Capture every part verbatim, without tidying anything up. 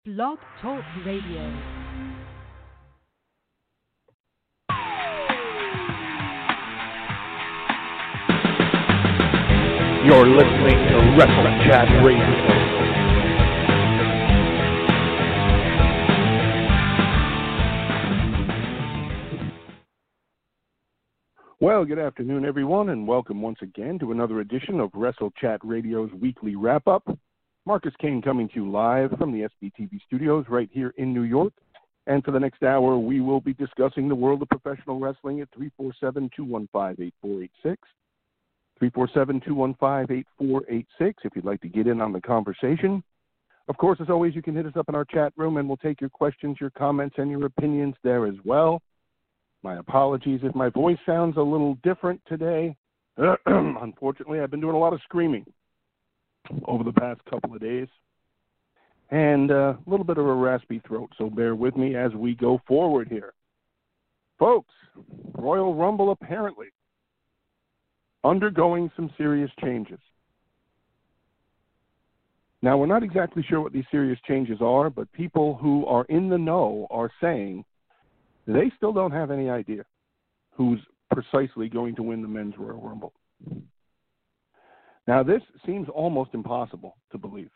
Blog Talk Radio. You're listening to Wrestling Chat Radio. Well, good afternoon, everyone, and welcome once again to another edition of Wrestle Chat Radio's weekly wrap-up. Marcus Kane coming to you live from the S B T V studios right here in New York. And for the next hour, we will be discussing the world of professional wrestling at three four seven, two one five, eight four eight six. three four seven, two one five, eight four eight six if you'd like to get in on the conversation. Of course, as always, you can hit us up in our chat room, and we'll take your questions, your comments, and your opinions there as well. My apologies if my voice sounds a little different today. Unfortunately, I've been doing a lot of screaming over the past couple of days, and uh, a little bit of a raspy throat, so bear with me as we go forward here. Folks, Royal Rumble apparently undergoing some serious changes. Now, we're not exactly sure what these serious changes are, but people who are in the know are saying they still don't have any idea who's precisely going to win the Men's Royal Rumble. Now, this seems almost impossible to believe,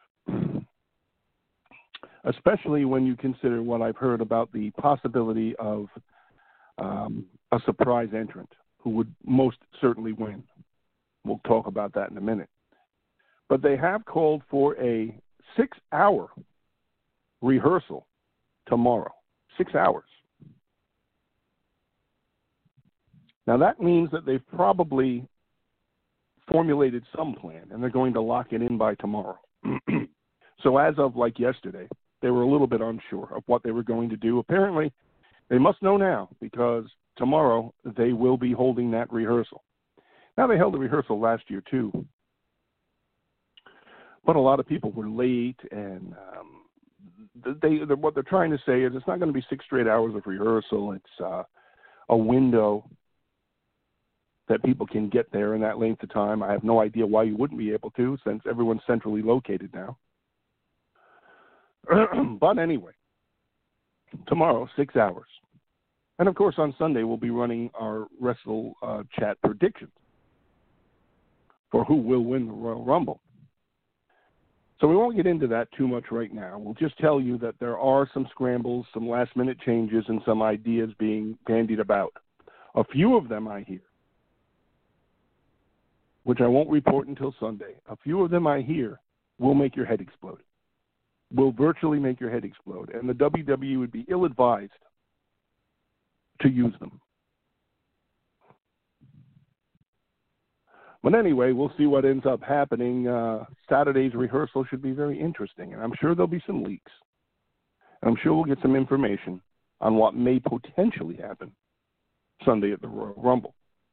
especially when you consider what I've heard about the possibility of um, a surprise entrant who would most certainly win. We'll talk about that in a minute. But they have called for a six-hour rehearsal tomorrow. Six hours. Now, that means that they've probably formulated some plan, and they're going to lock it in by tomorrow. So as of, like, yesterday, they were a little bit unsure of what they were going to do. Apparently, they must know now, because tomorrow they will be holding that rehearsal. Now, they held a rehearsal last year, too. But a lot of people were late, and um, they, they, what they're trying to say is it's not going to be six straight hours of rehearsal. It's uh, a window that people can get there in that length of time. I have no idea why you wouldn't be able to, since everyone's centrally located now. But anyway, tomorrow, six hours. And, of course, on Sunday, we'll be running our Wrestle uh, Chat predictions for who will win the Royal Rumble. So we won't get into that too much right now. We'll just tell you that there are some scrambles, some last-minute changes, and some ideas being bandied about. A few of them I hear, which I won't report until Sunday. A few of them I hear will make your head explode. Will virtually make your head explode. And the W W E would be ill-advised to use them. But anyway, we'll see what ends up happening. Uh, Saturday's rehearsal should be very interesting, and I'm sure there'll be some leaks. And I'm sure we'll get some information on what may potentially happen Sunday at the Royal Rumble.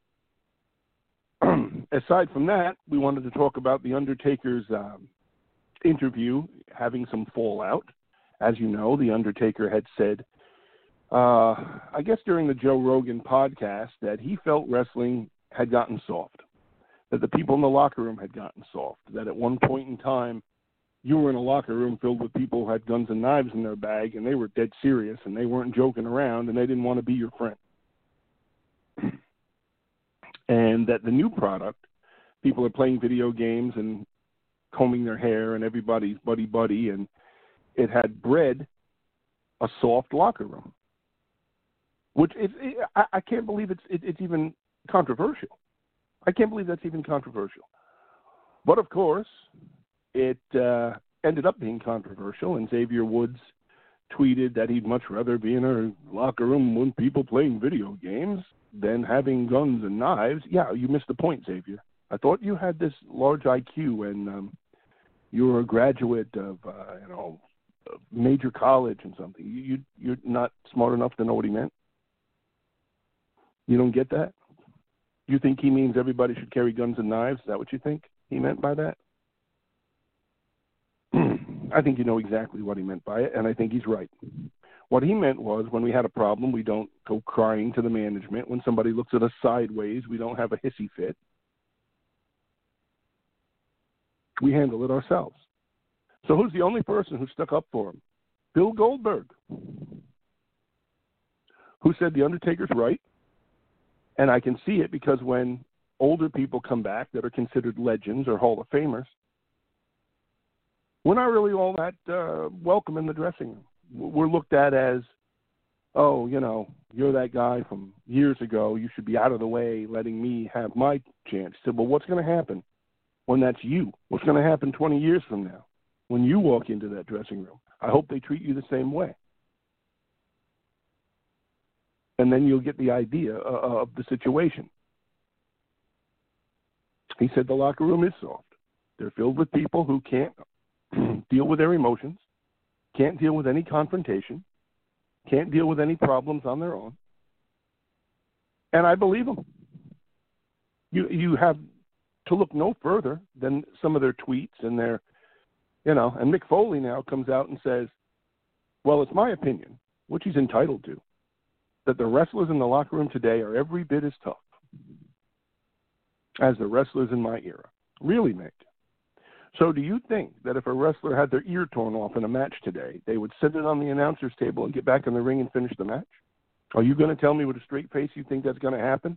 Aside from that, we wanted to talk about The Undertaker's um, interview having some fallout. As you know, The Undertaker had said, uh, I guess during the Joe Rogan podcast, that he felt wrestling had gotten soft, that the people in the locker room had gotten soft, that at one point in time, you were in a locker room filled with people who had guns and knives in their bag, and they were dead serious, and they weren't joking around, and they didn't want to be your friend. And that the new product, people are playing video games and combing their hair, and everybody's buddy-buddy, and it had bred a soft locker room, which it, it, I, I can't believe it's, it, it's even controversial. I can't believe that's even controversial. But, of course, it uh, ended up being controversial, and Xavier Woods tweeted that he'd much rather be in a locker room with people playing video games than having guns and knives. Yeah, you missed the point, Xavier. I thought you had this large I Q and um, you were a graduate of, uh, you know, a major college and something. You, you, you're not smart enough to know what he meant? You don't get that? You think he means everybody should carry guns and knives? Is that what you think he meant by that? I think you know exactly what he meant by it, and I think he's right. What he meant was when we had a problem, we don't go crying to the management. When somebody looks at us sideways, we don't have a hissy fit. We handle it ourselves. So who's the only person who stuck up for him Bill Goldberg, who said The Undertaker's right. And I can see it because when older people come back that are considered legends or Hall of Famers, we're not really all that uh, welcome in the dressing room. We're looked at as, oh, you know, you're that guy from years ago. You should be out of the way letting me have my chance. He said, well, what's going to happen when that's you? What's going to happen twenty years from now when you walk into that dressing room? I hope they treat you the same way. And then you'll get the idea of the situation. He said the locker room is soft. They're filled with people who can't deal with their emotions, can't deal with any confrontation, can't deal with any problems on their own. And I believe them. You you have to look no further than some of their tweets and their, you know, and Mick Foley now comes out and says, well, it's my opinion, which he's entitled to, that the wrestlers in the locker room today are every bit as tough as the wrestlers in my era. Really, Mick? So do you think that if a wrestler had their ear torn off in a match today, they would sit it on the announcer's table and get back in the ring and finish the match? Are you going to tell me with a straight face you think that's going to happen?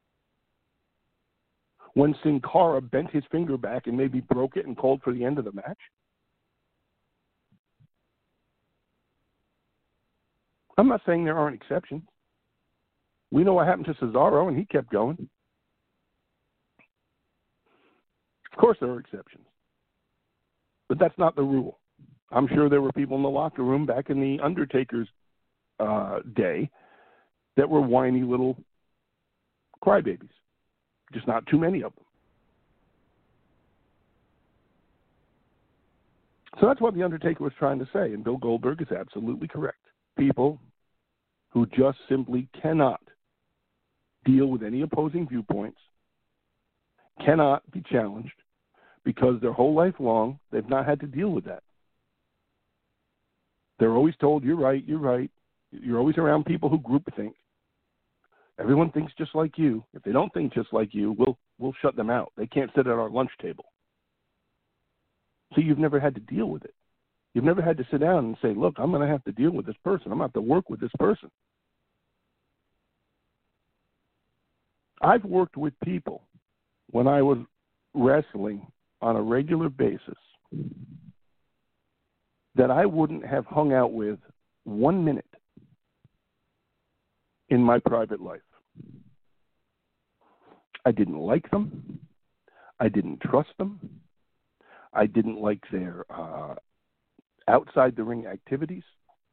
When Sin Cara bent his finger back and maybe broke it and called for the end of the match? I'm not saying there aren't exceptions. We know what happened to Cesaro, and he kept going. Of course there are exceptions. But that's not the rule. I'm sure there were people in the locker room back in the Undertaker's uh, day that were whiny little crybabies. Just not too many of them. So that's what the Undertaker was trying to say, and Bill Goldberg is absolutely correct. People who just simply cannot deal with any opposing viewpoints, cannot be challenged, because their whole life long, they've not had to deal with that. They're always told, you're right, you're right. You're always around people who group think. Everyone thinks just like you. If they don't think just like you, we'll, we'll shut them out. They can't sit at our lunch table. So you've never had to deal with it. You've never had to sit down and say, look, I'm going to have to deal with this person. I'm going to have to work with this person. I've worked with people when I was wrestling on a regular basis that I wouldn't have hung out with one minute in my private life. I didn't like them. I didn't trust them. I didn't like their uh, outside the ring activities.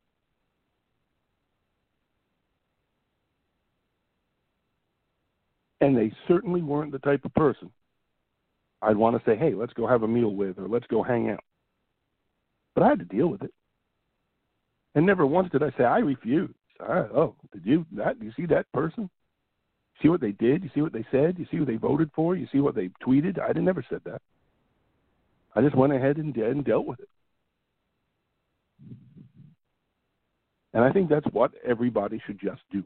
And they certainly weren't the type of person I'd want to say, hey, let's go have a meal with, or let's go hang out. But I had to deal with it. And never once did I say, I refuse. I, oh, did you that? Do you see that person? See what they did? You see what they said? You see what they voted for? You see what they tweeted? I never said that. I just went ahead and did and dealt with it. And I think that's what everybody should just do.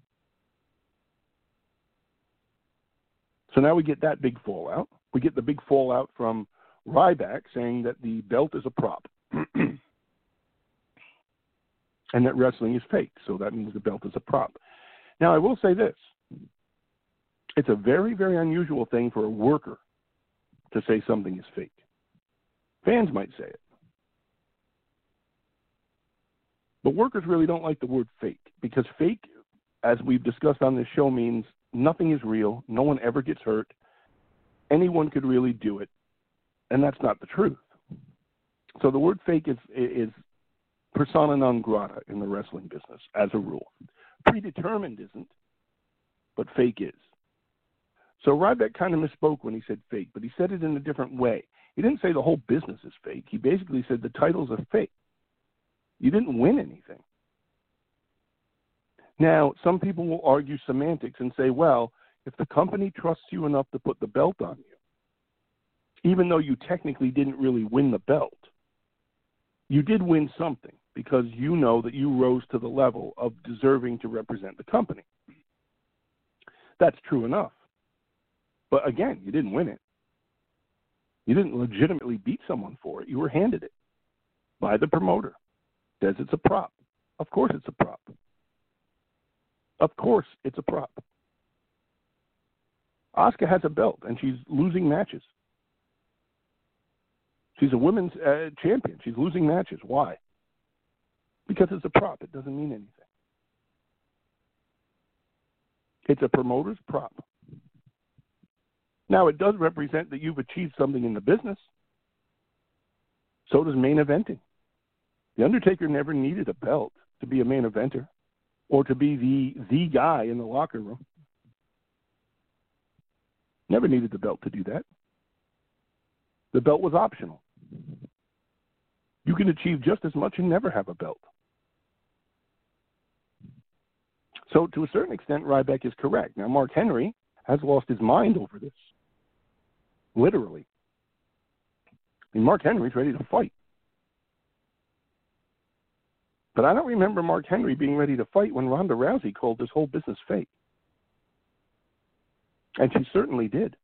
So now we get that big fallout. We get the big fallout from Ryback saying that the belt is a prop and that wrestling is fake. So that means the belt is a prop. Now, I will say this. It's a very, very unusual thing for a worker to say something is fake. Fans might say it. But workers really don't like the word fake, because fake, as we've discussed on this show, means nothing is real. No one ever gets hurt. Anyone could really do it. And that's not the truth. So the word fake is, is persona non grata in the wrestling business, as a rule. Predetermined isn't, but fake is. So Ryback kind of misspoke when he said fake, but he said it in a different way. He didn't say the whole business is fake. He basically said the titles are fake. You didn't win anything. Now, some people will argue semantics and say, well, if the company trusts you enough to put the belt on you, even though you technically didn't really win the belt, you did win something because you know that you rose to the level of deserving to represent the company. That's true enough. But again, you didn't win it. You didn't legitimately beat someone for it. You were handed it by the promoter. says it's a prop. Of course it's a prop. Of course it's a prop. Asuka has a belt, and she's losing matches. She's a women's uh, champion. She's losing matches. Why? Because it's a prop. It doesn't mean anything. It's a promoter's prop. Now, it does represent that you've achieved something in the business. So does main eventing. The Undertaker never needed a belt to be a main eventer or to be the the guy in the locker room. Never needed the belt to do that. The belt was optional. You can achieve just as much and never have a belt. So to a certain extent, Ryback is correct. Now, Mark Henry has lost his mind over this. Literally. I mean, Mark Henry's ready to fight. But I don't remember Mark Henry being ready to fight when Ronda Rousey called this whole business fake. And she certainly did.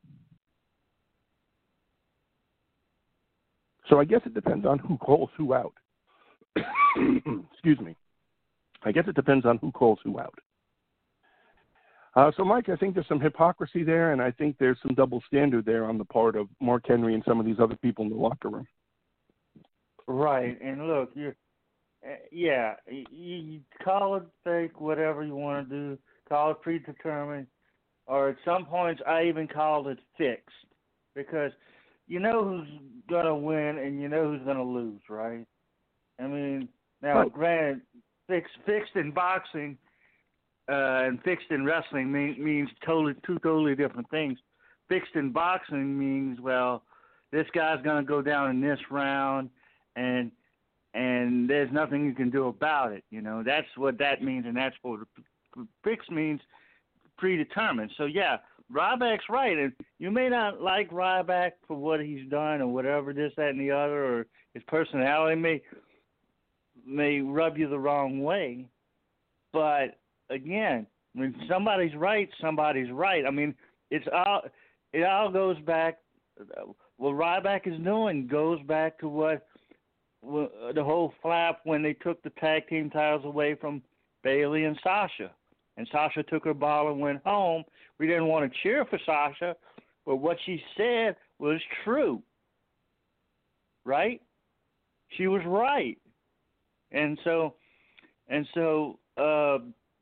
So I guess it depends on who calls who out. Excuse me. I guess it depends on who calls who out. Uh, so, Mike, I think there's some hypocrisy there, and I think there's some double standard there on the part of Mark Henry and some of these other people in the locker room. Right, and look, you're, uh, yeah, you, you call it fake, whatever you want to do, call it predetermined, or at some points I even called it fixed, because you know who's going to win and you know who's going to lose, right? I mean, now, right. Granted, fixed, fixed in boxing uh, and fixed in wrestling mean, means totally two totally different things. Fixed in boxing means, well, this guy's going to go down in this round, and and there's nothing you can do about it. You know, that's what that means, and that's what fixed means, predetermined. So, yeah, Ryback's right, and you may not like Ryback for what he's done or whatever, this, that, and the other, or his personality may may rub you the wrong way. But, again, when somebody's right, somebody's right. I mean, it's all it all goes back, what Ryback is doing goes back to what the whole flap when they took the tag team titles away from Bayley and Sasha. And Sasha took her ball and went home. We didn't want to cheer for Sasha, but what she said was true. Right? She was right. And so, and so, uh,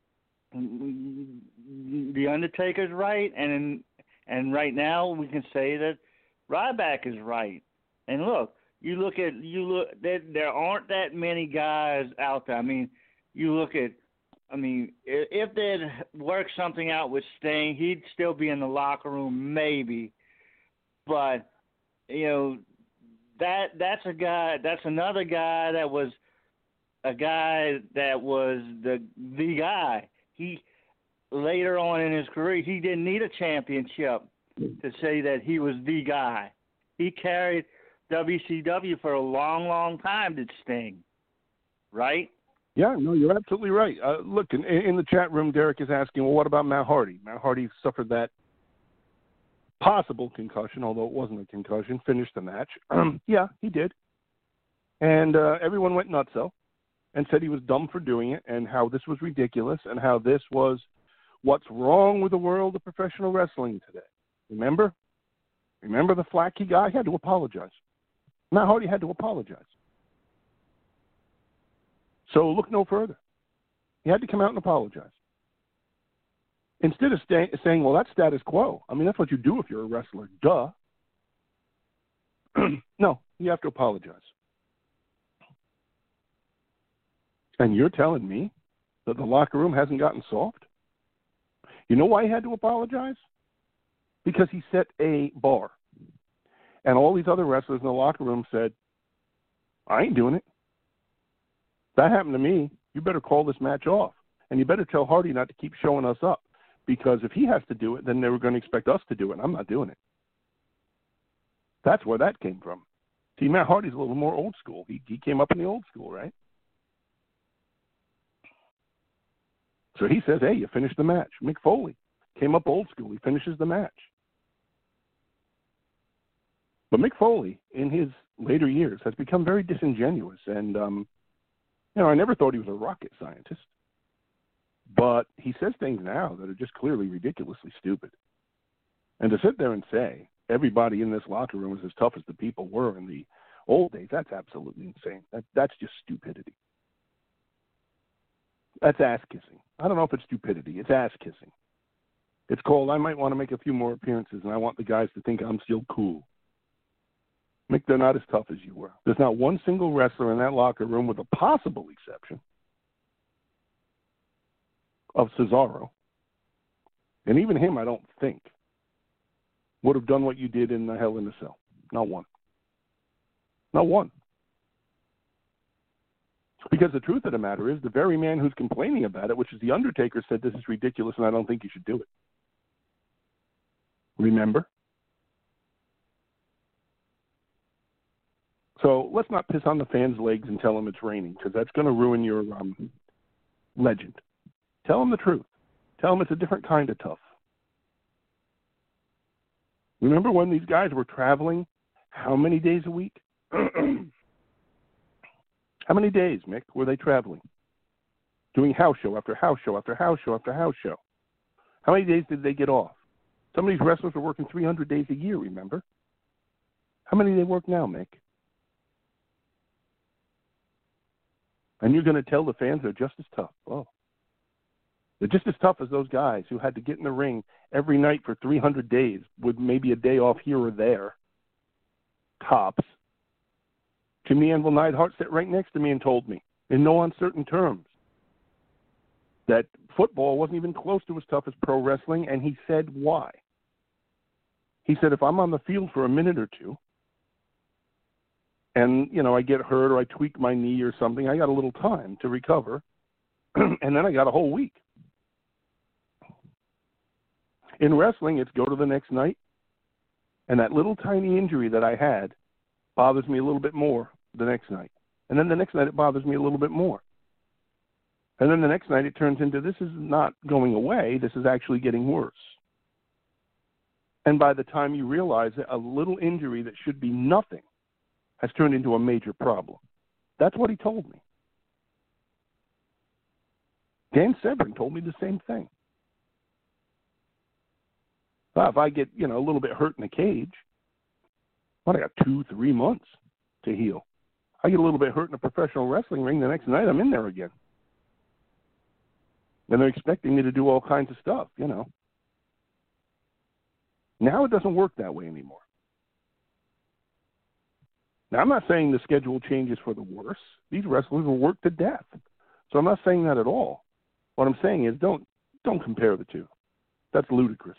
the Undertaker's right, and and right now we can say that Ryback is right. And look, you look at you look there, there aren't that many guys out there. I mean, you look at. I mean, if they'd worked something out with Sting, he'd still be in the locker room, maybe. But, you know, that that's a guy, that's another guy that was a guy that was the the guy. He, later on in his career, he didn't need a championship to say that he was the guy. He carried W C W for a long, long time, did Sting. Right? Yeah, no, you're absolutely right. Uh, look, in, in the chat room, Derek is asking, well, what about Matt Hardy? Matt Hardy suffered that possible concussion, although it wasn't a concussion, finished the match. Um, yeah, he did. And uh, everyone went nutso and said he was dumb for doing it and how this was ridiculous and how this was what's wrong with the world of professional wrestling today. Remember? Remember the flack he got? He had to apologize. Matt Hardy had to apologize. So look no further. He had to come out and apologize. Instead of stay, saying, well, that's status quo. I mean, that's what you do if you're a wrestler. Duh. No, you have to apologize. And you're telling me that the locker room hasn't gotten soft? You know why he had to apologize? Because he set a bar. And all these other wrestlers in the locker room said, I ain't doing it. That happened to me. You better call this match off. And you better tell Hardy not to keep showing us up. Because if he has to do it, then they were going to expect us to do it. And I'm not doing it. That's where that came from. See, Matt Hardy's a little more old school. He he came up in the old school, right? So he says, hey, you finished the match. Mick Foley came up old school. He finishes the match. But Mick Foley, in his later years, has become very disingenuous and um, You know, I never thought he was a rocket scientist. But he says things now that are just clearly ridiculously stupid. And to sit there and say everybody in this locker room is as tough as the people were in the old days, that's absolutely insane. That, that's just stupidity. That's ass-kissing. I don't know if it's stupidity. It's ass-kissing. It's called, I might want to make a few more appearances, and I want the guys to think I'm still cool. Mick, they're not as tough as you were. There's not one single wrestler in that locker room, with a possible exception of Cesaro. And even him, I don't think, would have done what you did in the Hell in a Cell. Not one. Not one. Because the truth of the matter is, the very man who's complaining about it, which is The Undertaker, said this is ridiculous and I don't think you should do it. Remember? So let's not piss on the fans' legs and tell them it's raining, because that's going to ruin your um, legend. Tell them the truth. Tell them it's a different kind of tough. Remember when these guys were traveling how many days a week? How many days, Mick, were they traveling? Doing house show after house show after house show after house show. How many days did they get off? Some of these wrestlers were working three hundred days a year, remember? How many do they work now, Mick? And you're going to tell the fans they're just as tough. Oh. They're just as tough as those guys who had to get in the ring every night for three hundred days with maybe a day off here or there. Tops. Jimmy Anvil Neidhart sat right next to me and told me, in no uncertain terms, that football wasn't even close to as tough as pro wrestling, and he said why. He said, if I'm on the field for a minute or two, and, you know, I get hurt or I tweak my knee or something, I got a little time to recover, and then I got a whole week. In wrestling, it's go to the next night, and that little tiny injury that I had bothers me a little bit more the next night. And then the next night it bothers me a little bit more. And then the next night it turns into, this is not going away, this is actually getting worse. And by the time you realize that a little injury that should be nothing has turned into a major problem. That's what he told me. Dan Severn told me the same thing. Well, if I get, you know, a little bit hurt in the cage, well, I got two, three months to heal. I get a little bit hurt in a professional wrestling ring, the next night I'm in there again. And they're expecting me to do all kinds of stuff, you know. Now it doesn't work that way anymore. Now, I'm not saying the schedule changes for the worse. These wrestlers will work to death. So I'm not saying that at all. What I'm saying is don't don't compare the two. That's ludicrous.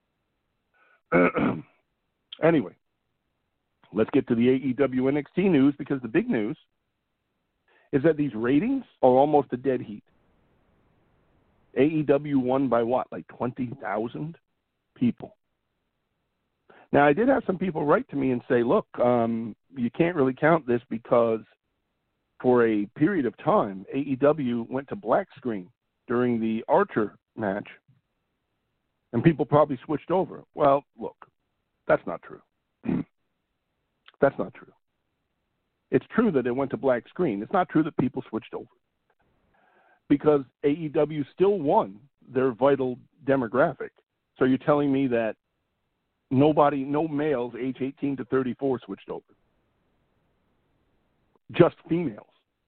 Anyway, let's get to the A E W N X T news, because the big news is that these ratings are almost a dead heat. A E W won by what, like twenty thousand people? Now, I did have some people write to me and say, look, um, you can't really count this because for a period of time, A E W went to black screen during the Archer match, and people probably switched over. Well, look, that's not true. That's not true. It's true that it went to black screen. It's not true that people switched over, because A E W still won their vital demographic. So you're telling me that nobody, no males age eighteen to thirty-four switched over. Just females.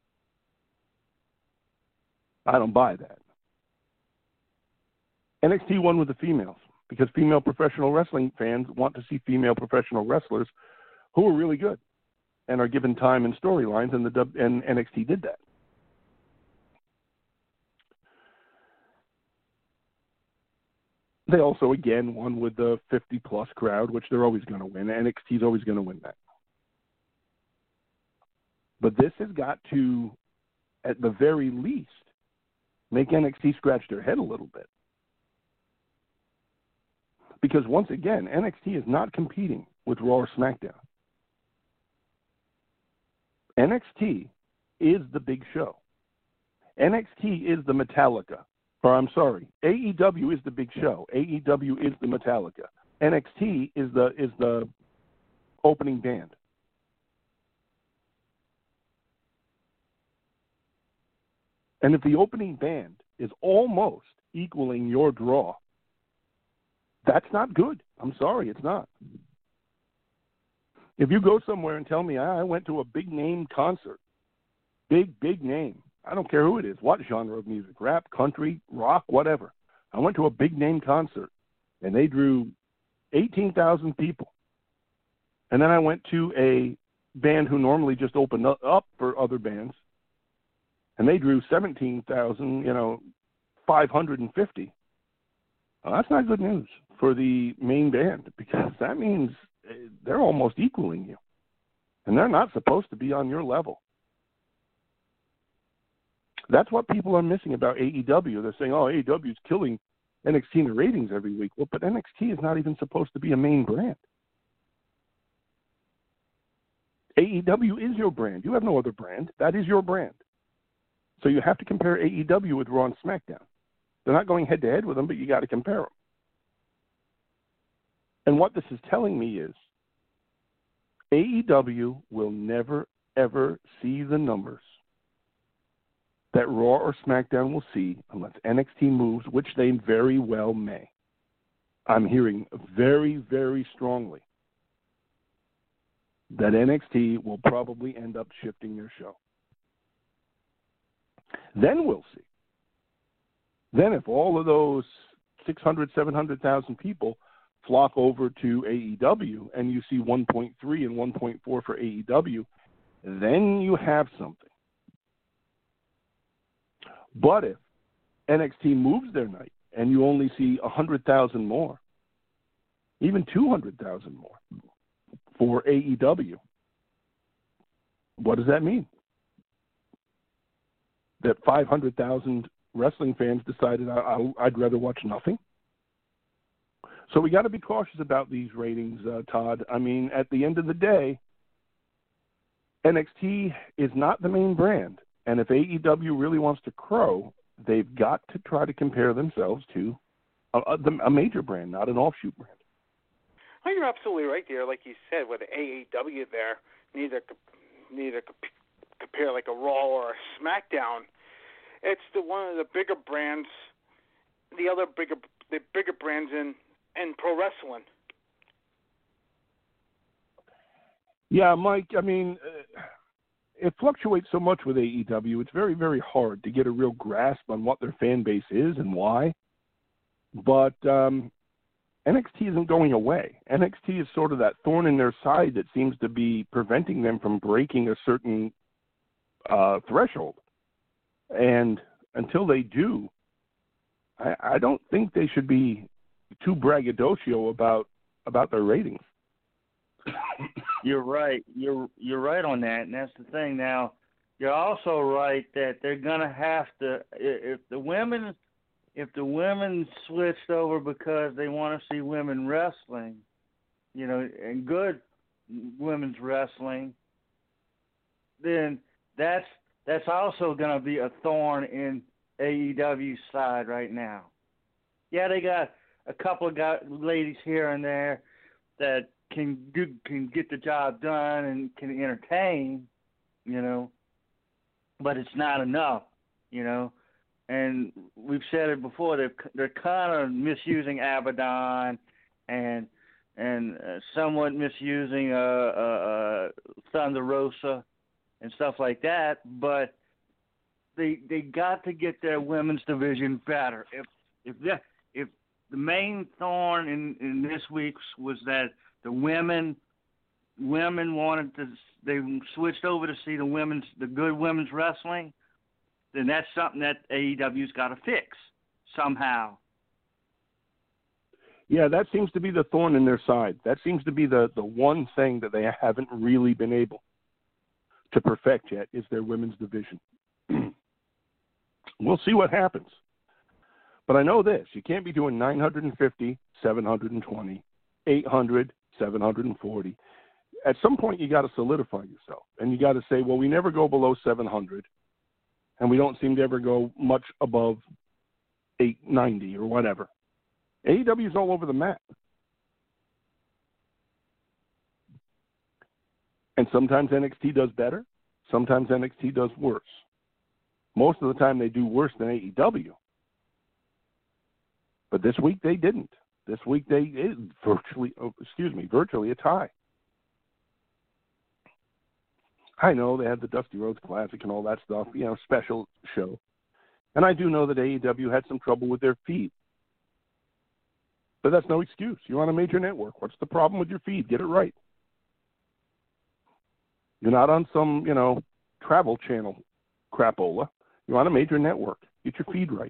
I don't buy that. N X T won with the females because female professional wrestling fans want to see female professional wrestlers who are really good and are given time and storylines, and the and N X T did that. They also, again, won with the fifty-plus crowd, which they're always going to win. N X T is always going to win that. But this has got to, at the very least, make N X T scratch their head a little bit. Because, once again, N X T is not competing with Raw or SmackDown. N X T is the big show. N X T is the Metallica. Or, I'm sorry, A E W is the big show. A E W is the Metallica. N X T is the is the opening band. And if the opening band is almost equaling your draw, that's not good. I'm sorry, it's not. If you go somewhere and tell me I went to a big name concert, big, big name, I don't care who it is, what genre of music, rap, country, rock, whatever. I went to a big name concert and they drew eighteen thousand people. And then I went to a band who normally just opened up for other bands and they drew seventeen thousand, you know, five hundred fifty. Well, that's not good news for the main band because that means they're almost equaling you. And they're not supposed to be on your level. That's what people are missing about A E W. They're saying, oh, A E W is killing N X T in the ratings every week. Well, but N X T is not even supposed to be a main brand. A E W is your brand. You have no other brand. That is your brand. So you have to compare A E W with Raw and SmackDown. They're not going head-to-head with them, but you got to compare them. And what this is telling me is A E W will never, ever see the numbers that Raw or SmackDown will see unless N X T moves, which they very well may. I'm hearing very, very strongly that N X T will probably end up shifting their show. Then we'll see. Then if all of those six hundred, seven hundred thousand people flock over to A E W and you see one point three and one point four for A E W, then you have something. But if N X T moves their night and you only see one hundred thousand more, even two hundred thousand more for A E W, what does that mean? That five hundred thousand wrestling fans decided I, I, I'd rather watch nothing? So we got to be cautious about these ratings, uh, Todd. I mean, at the end of the day, N X T is not the main brand. And if A E W really wants to crow, they've got to try to compare themselves to a, a, a major brand, not an offshoot brand. Oh, you're absolutely right there. Like you said, with A E W there, neither neither compare like a Raw or a SmackDown. It's the one of the bigger brands, the other bigger the bigger brands in, in pro wrestling. Yeah, Mike, I mean, uh, it fluctuates so much with A E W. It's very, very hard to get a real grasp on what their fan base is and why. But um, N X T isn't going away. N X T is sort of that thorn in their side that seems to be preventing them from breaking a certain uh, threshold. And until they do, I, I don't think they should be too braggadocio about about their ratings. You're right. You're you're right on that, and that's the thing. Now, you're also right that they're gonna have to. If the women, if the women switched over because they want to see women wrestling, you know, and good women's wrestling, then that's that's also gonna be a thorn in A E W's side right now. Yeah, they got a couple of guys, ladies here and there that can do, can get the job done and can entertain, you know, but it's not enough, you know. And we've said it before, they're they're kind of misusing Abaddon and and uh, somewhat misusing uh, uh, uh, Thunder Rosa and stuff like that. But they they got to get their women's division better. If if that, if the main thorn in, in this week's was that the women women wanted to, they switched over to see the women's the good women's wrestling, then that's something that A E W's got to fix somehow. Yeah, that seems to be the thorn in their side. That seems to be the, the one thing that they haven't really been able to perfect yet is their women's division. We'll see what happens. But I know this, you can't be doing nine hundred fifty, seven hundred twenty, eight hundred, seven hundred forty. At some point, you got to solidify yourself. And you got to say, well, we never go below seven hundred, and we don't seem to ever go much above eight ninety or whatever. A E W is all over the map. And sometimes N X T does better. Sometimes N X T does worse. Most of the time they do worse than A E W. But this week they didn't. This week they it virtually, oh, excuse me, virtually a tie. I know they had the Dusty Rhodes Classic and all that stuff, you know, special show. And I do know that A E W had some trouble with their feed. But that's no excuse. You're on a major network. What's the problem with your feed? Get it right. You're not on some, you know, travel channel crapola. You're on a major network. Get your feed right.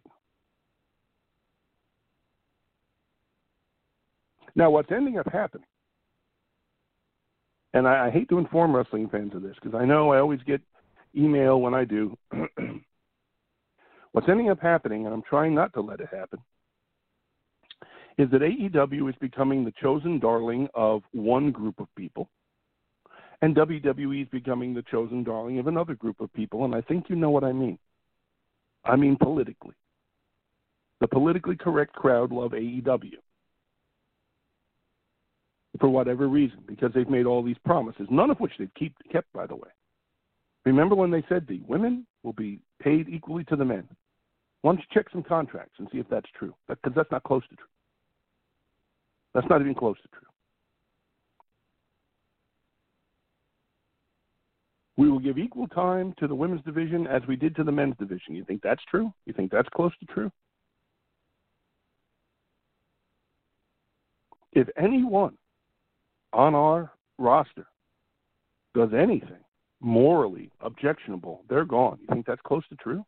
Now, what's ending up happening, and I, I hate to inform wrestling fans of this because I know I always get email when I do. What's ending up happening, and I'm trying not to let it happen, is that A E W is becoming the chosen darling of one group of people, and W W E is becoming the chosen darling of another group of people, and I think you know what I mean. I mean politically. The politically correct crowd love A E W. For whatever reason, because they've made all these promises, none of which they've keep, kept, by the way. Remember when they said the women will be paid equally to the men? Why don't you check some contracts and see if that's true? Because that, that's not close to true. That's not even close to true. We will give equal time to the women's division as we did to the men's division. You think that's true? You think that's close to true? If anyone on our roster does anything morally objectionable, they're gone. You think that's close to true?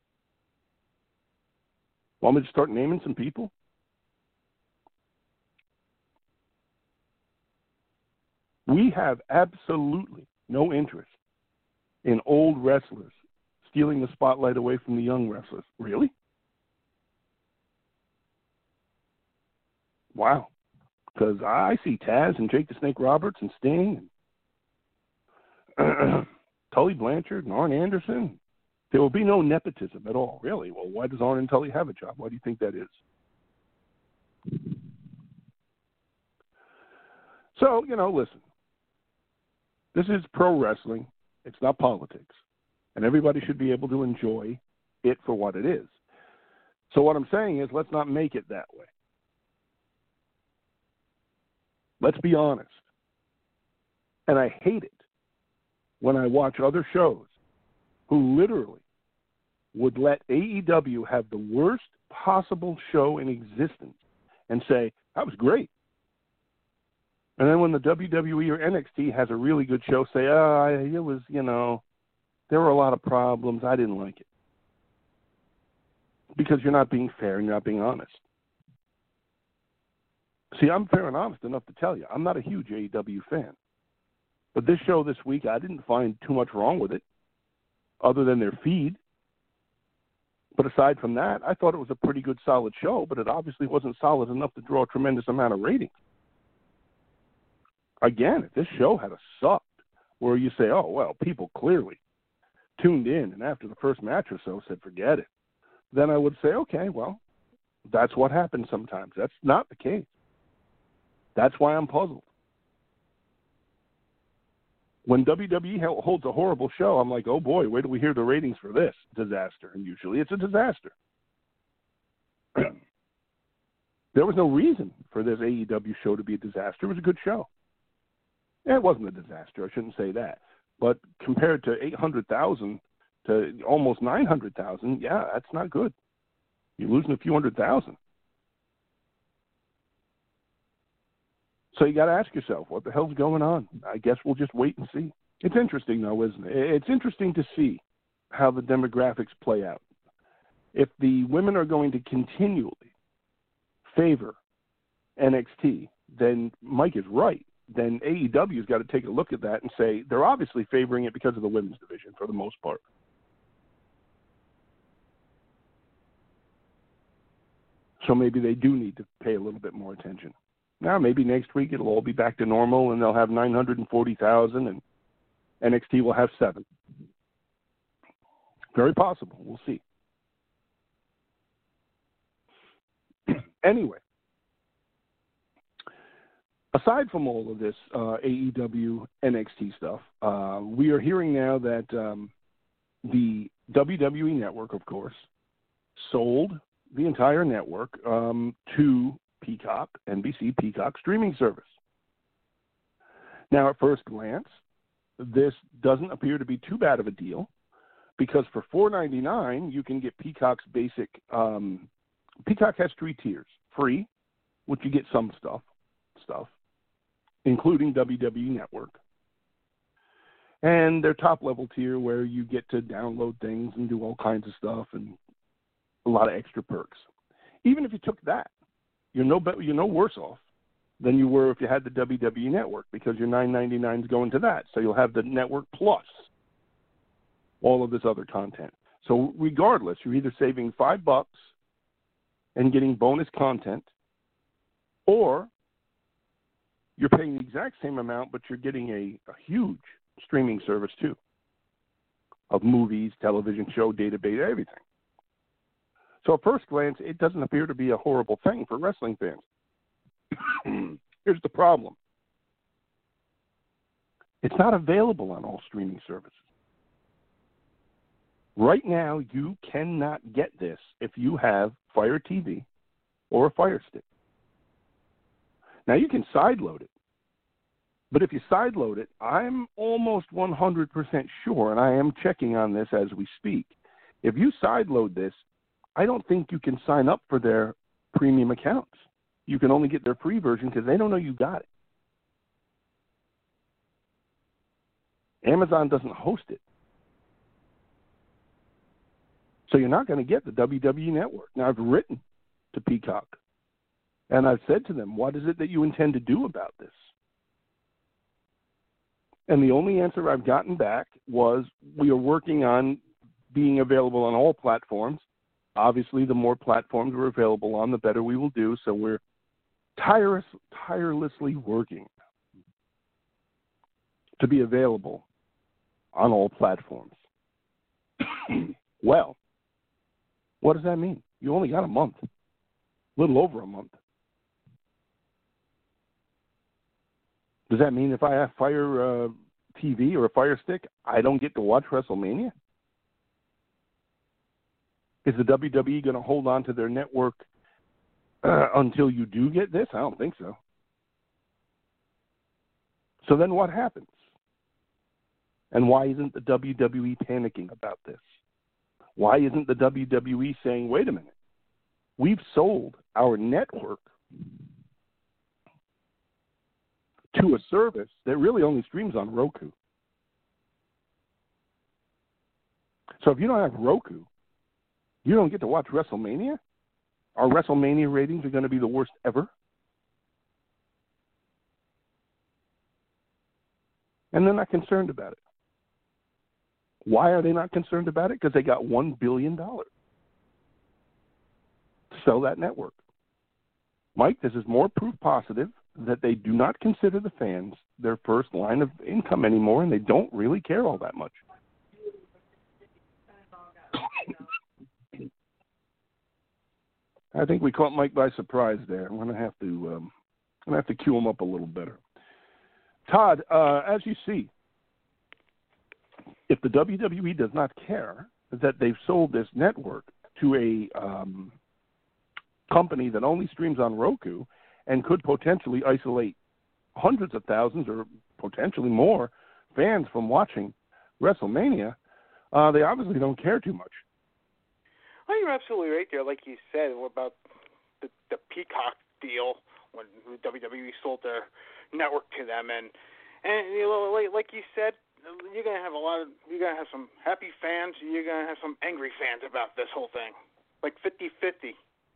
Want me to start naming some people? We have absolutely no interest in old wrestlers stealing the spotlight away from the young wrestlers. Really? Wow. Because I see Taz and Jake the Snake Roberts and Sting and Tully Blanchard and Arn Anderson. There will be no nepotism at all, really. Well, why does Arn and Tully have a job? Why do you think that is? So, you know, listen. This is pro wrestling. It's not politics. And everybody should be able to enjoy it for what it is. So what I'm saying is let's not make it that way. Let's be honest. And I hate it when I watch other shows who literally would let A E W have the worst possible show in existence and say, that was great. And then when the W W E or N X T has a really good show, say, oh, it was, you know, there were a lot of problems. I didn't like it. Because you're not being fair and you're not being honest. See, I'm fair and honest enough to tell you, I'm not a huge A E W fan. But this show this week, I didn't find too much wrong with it, other than their feed. But aside from that, I thought it was a pretty good, solid show, but it obviously wasn't solid enough to draw a tremendous amount of ratings. Again, if this show had a sucked, where you say, oh, well, people clearly tuned in and after the first match or so said, forget it, then I would say, okay, well, that's what happens sometimes. That's not the case. That's why I'm puzzled. When W W E holds a horrible show, I'm like, oh boy, wait till we hear the ratings for this disaster. And usually it's a disaster. There was no reason for this A E W show to be a disaster. It was a good show. Yeah, it wasn't a disaster. I shouldn't say that. But compared to eight hundred thousand to almost nine hundred thousand, yeah, that's not good. You're losing a few hundred thousand. So you got to ask yourself, what the hell's going on? I guess we'll just wait and see. It's interesting, though, isn't it? It's interesting to see how the demographics play out. If the women are going to continually favor N X T, then Mike is right. Then A E W's got to take a look at that and say they're obviously favoring it because of the women's division for the most part. So maybe they do need to pay a little bit more attention. Now, maybe next week it'll all be back to normal and they'll have nine hundred forty thousand and N X T will have seven. Very possible. We'll see. Anyway, aside from all of this uh, A E W, N X T stuff, uh, we are hearing now that um, the W W E Network, of course, sold the entire network um, to Peacock, N B C Peacock streaming service. Now, at first glance, this doesn't appear to be too bad of a deal, because for four dollars and ninety-nine cents, you can get Peacock's basic. Um, Peacock has three tiers: free, which you get some stuff, stuff, including W W E Network, and their top level tier where you get to download things and do all kinds of stuff and a lot of extra perks. Even if you took that, you're no be- you're no worse off than you were if you had the W W E Network, because your nine dollars and ninety-nine cents is going to that. So you'll have the network plus all of this other content. So regardless, you're either saving five bucks and getting bonus content, or you're paying the exact same amount, but you're getting a, a huge streaming service too, of movies, television show, database, everything. So at first glance, it doesn't appear to be a horrible thing for wrestling fans. Here's the problem. It's not available on all streaming services. Right now, you cannot get this if you have Fire T V or a Fire Stick. Now, you can sideload it. But if you sideload it, I'm almost one hundred percent sure, and I am checking on this as we speak, if you sideload this, I don't think you can sign up for their premium accounts. You can only get their free version because they don't know you got it. Amazon doesn't host it. So you're not going to get the W W E Network. Now, I've written to Peacock, and I've said to them, what is it that you intend to do about this? And the only answer I've gotten back was, we are working on being available on all platforms. Obviously, the more platforms we're available on, the better we will do. So we're tireless, tirelessly working to be available on all platforms. Well, what does that mean? You only got a month, a little over a month. Does that mean if I have Fire uh, T V or a Fire Stick, I don't get to watch WrestleMania? Is the W W E going to hold on to their network uh, until you do get this? I don't think so. So then what happens? And why isn't the W W E panicking about this? Why isn't the W W E saying, wait a minute, we've sold our network to a service that really only streams on Roku. So if you don't have Roku, you don't get to watch WrestleMania? Our WrestleMania ratings are going to be the worst ever? And they're not concerned about it. Why are they not concerned about it? Because they got one billion dollars to sell that network. Mike, this is more proof positive that they do not consider the fans their first line of income anymore, and they don't really care all that much. I think we caught Mike by surprise there. I'm going to have to, um, I'm going to have to cue him up a little better. Todd, uh, as you see, if the W W E does not care that they've sold this network to a um, company that only streams on Roku and could potentially isolate hundreds of thousands or potentially more fans from watching WrestleMania, uh, they obviously don't care too much. Well, you're absolutely right there. Like you said about the, the Peacock deal when W W E sold their network to them, and and you know, like, like you said, you're gonna have a lot of you're gonna have some happy fans, you're gonna have some angry fans about this whole thing, like fifty-fifty.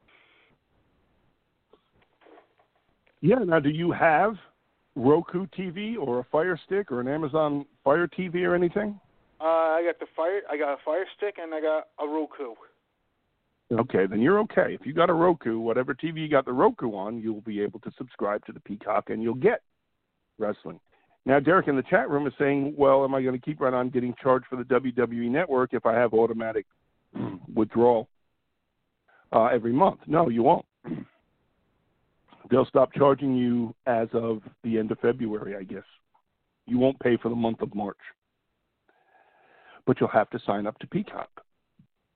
Yeah. Now, do you have Roku T V or a Fire Stick or an Amazon Fire T V or anything? Uh, I got the fire. I got a Fire Stick and I got a Roku. Okay, then you're okay. If you got a Roku, whatever T V you got the Roku on, you'll be able to subscribe to the Peacock and you'll get wrestling. Now, Derek in the chat room is saying, well, am I going to keep right on getting charged for the W W E Network if I have automatic withdrawal uh, every month? No, you won't. They'll stop charging you as of the end of February, I guess. You won't pay for the month of March. But you'll have to sign up to Peacock.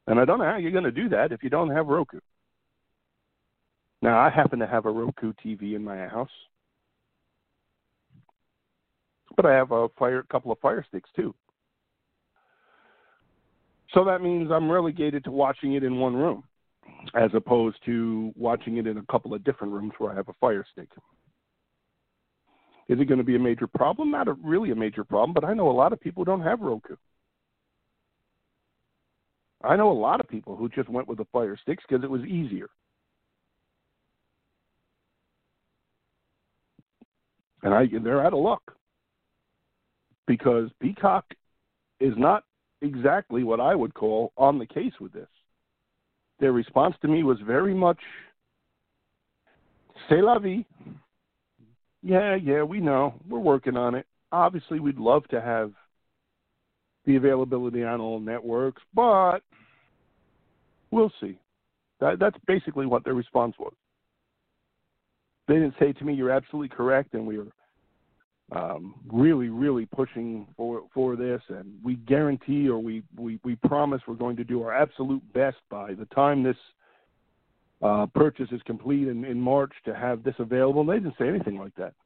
And I don't know how you're going to do that if you don't have Roku. Now, I happen to have a Roku T V in my house, but I have a fire, couple of Fire Sticks too. So that means I'm relegated to watching it in one room, as opposed to watching it in a couple of different rooms where I have a Fire Stick. Is it going to be a major problem? Not a, really a major problem, but I know a lot of people who don't have Roku. I know a lot of people who just went with the Fire Sticks because it was easier. And I, they're out of luck because Peacock is not exactly what I would call on the case with this. Their response to me was very much, c'est la vie. Yeah, yeah, we know. We're working on it. Obviously, we'd love to have the availability on all networks, but we'll see. That, that's basically what their response was. They didn't say to me, you're absolutely correct, and we are um, really, really pushing for for this, and we guarantee or we, we, we promise we're going to do our absolute best by the time this uh, purchase is complete in, in March to have this available. And they didn't say anything like that.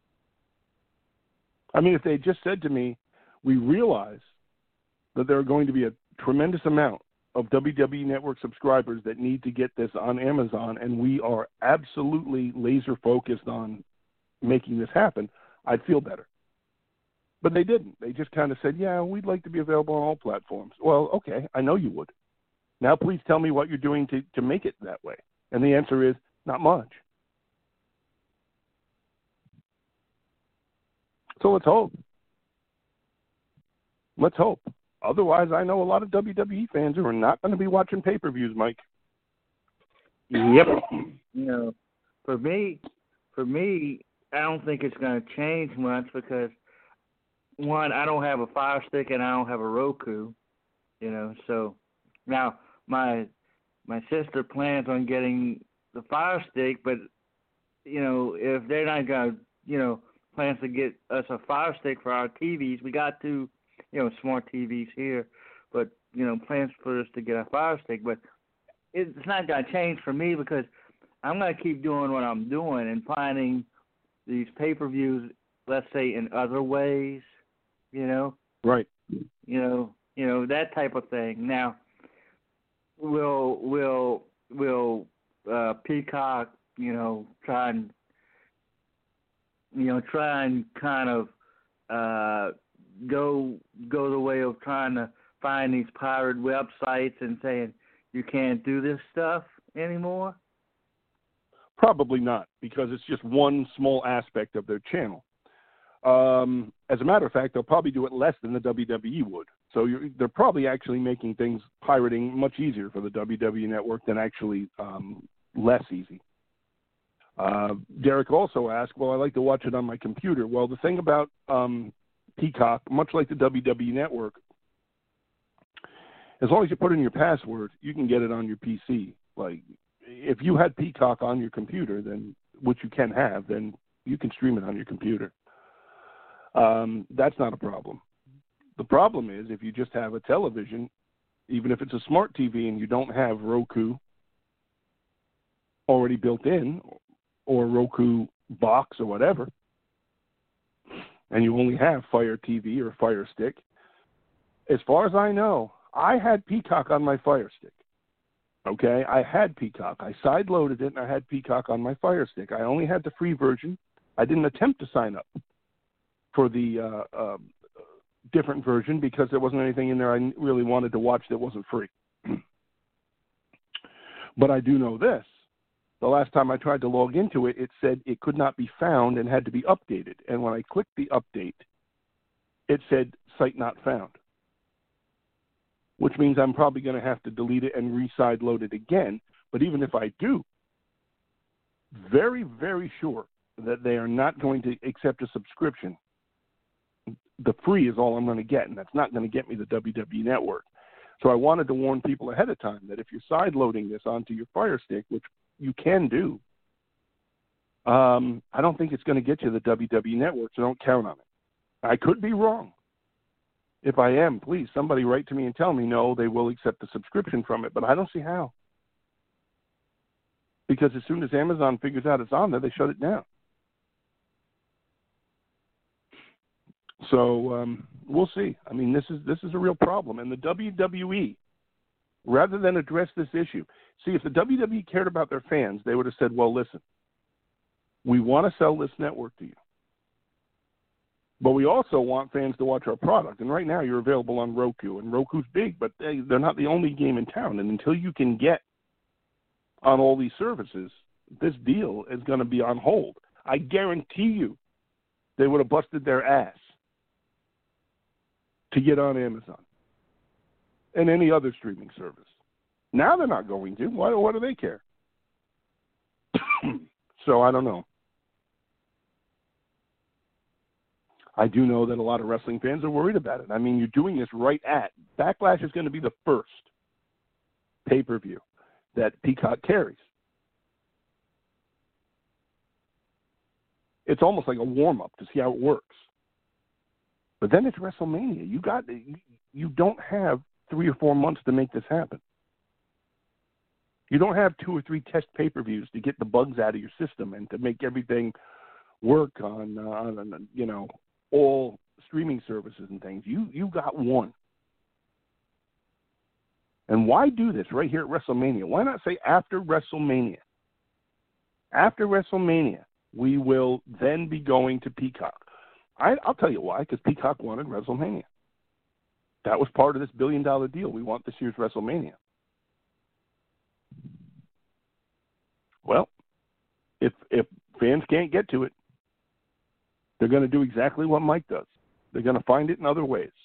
I mean, if they just said to me, we realize that there are going to be a tremendous amount of W W E Network subscribers that need to get this on Amazon, and we are absolutely laser focused on making this happen, I'd feel better. But they didn't. They just kind of said, yeah, we'd like to be available on all platforms. Well, okay, I know you would. Now please tell me what you're doing to, to make it that way. And the answer is not much. So let's hope. Let's hope. Otherwise, I know a lot of W W E fans who are not going to be watching pay-per-views, Mike. Yep. You know, for me, for me, I don't think it's going to change much because, one, I don't have a Fire Stick and I don't have a Roku, you know. So now my my sister plans on getting the Fire Stick, but, you know, if they're not going to, you know, plans to get us a Fire Stick for our T Vs, we got to, you know, smart T Vs here, but, you know, plans for us to get a Fire Stick. But it's not going to change for me because I'm going to keep doing what I'm doing and finding these pay-per-views, let's say, in other ways, you know. Right. You know, you know, that type of thing. Now, will will will uh, Peacock, you know, try and, you know, try and kind of uh, go go the way of trying to find these pirate websites and saying you can't do this stuff anymore? Probably not, because it's just one small aspect of their channel. Um, as a matter of fact, they'll probably do it less than the W W E would. So you're, they're probably actually making things pirating much easier for the W W E Network than actually um, less easy. Uh, Derek also asked, well, I like to watch it on my computer. Well, the thing about um, Peacock, much like the W W E Network, as long as you put in your password, you can get it on your P C. Like, if you had Peacock on your computer, then which you can have, then you can stream it on your computer. Um, that's not a problem. The problem is if you just have a television, even if it's a smart T V and you don't have Roku already built in, or Roku box or whatever, and you only have Fire T V or Fire Stick, as far as I know, I had Peacock on my Fire Stick. Okay, I had Peacock. I side-loaded it, and I had Peacock on my Fire Stick. I only had the free version. I didn't attempt to sign up for the uh, uh, different version because there wasn't anything in there I really wanted to watch that wasn't free. But I do know this. The last time I tried to log into it, it said it could not be found and had to be updated. And when I clicked the update, it said site not found, which means I'm probably going to have to delete it and re-side load it again. But even if I do, very, very sure that they are not going to accept a subscription. The free is all I'm going to get, and that's not going to get me the W W E Network. So I wanted to warn people ahead of time that if you're side-loading this onto your Fire Stick, which you can do, um, I don't think it's going to get you the W W E Network, so don't count on it. I could be wrong. If I am, please, somebody write to me and tell me, no, they will accept the subscription from it. But I don't see how. Because as soon as Amazon figures out it's on there, they shut it down. So um, we'll see. I mean, this is this is a real problem. And the W W E, rather than address this issue, see, if the W W E cared about their fans, they would have said, well, listen, we want to sell this network to you. But we also want fans to watch our product. And right now you're available on Roku. And Roku's big, but they, they're not the only game in town. And until you can get on all these services, this deal is going to be on hold. I guarantee you they would have busted their ass to get on Amazon and any other streaming service. Now they're not going to. Why, why do they care? So I don't know. I do know that a lot of wrestling fans are worried about it. I mean, you're doing this right at Backlash is going to be the first pay-per-view that Peacock carries. It's almost like a warm-up to see how it works. But then it's WrestleMania. You got you, you don't have three or four months to make this happen. You don't have two or three test pay-per-views to get the bugs out of your system and to make everything work on, uh, on you know, all streaming services and things. You you got one. And why do this right here at WrestleMania? Why not say after WrestleMania? After WrestleMania, we will then be going to Peacock. I, I'll tell you why, because Peacock wanted WrestleMania. That was part of this billion-dollar deal. We want this year's WrestleMania. Well, if if fans can't get to it, they're going to do exactly what Mike does. They're going to find it in other ways.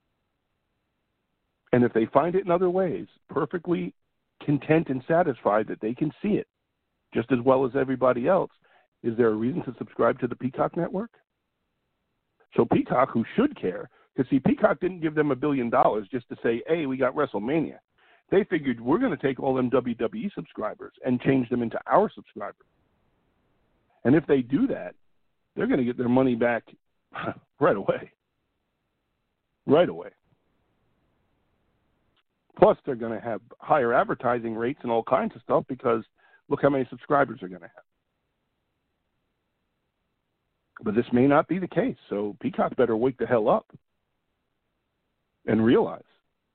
And if they find it in other ways, perfectly content and satisfied that they can see it just as well as everybody else, is there a reason to subscribe to the Peacock network? So Peacock, who should care, because see, Peacock didn't give them a billion dollars just to say, hey, we got WrestleMania. They figured we're going to take all them W W E subscribers and change them into our subscribers. And if they do that, they're going to get their money back right away. Right away. Plus, they're going to have higher advertising rates and all kinds of stuff because look how many subscribers they're going to have. But this may not be the case, so Peacock better wake the hell up and realize.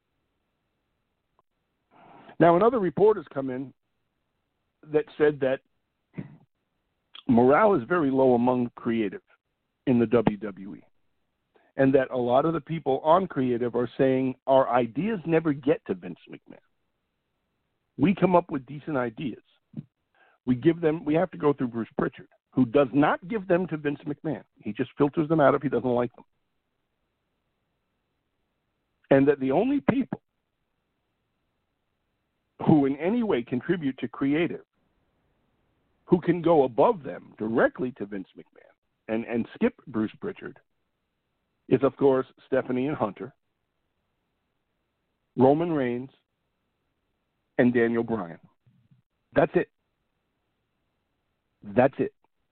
Now, another report has come in that said that morale is very low among creative in the W W E, and that a lot of the people on creative are saying our ideas never get to Vince McMahon. We come up with decent ideas. We give them, we have to go through Bruce Pritchard, who does not give them to Vince McMahon. He just filters them out if he doesn't like them. And that the only people who in any way contribute to creative, who can go above them directly to Vince McMahon and, and skip Bruce Pritchard, is, of course, Stephanie and Hunter, Roman Reigns, and Daniel Bryan. That's it. That's it.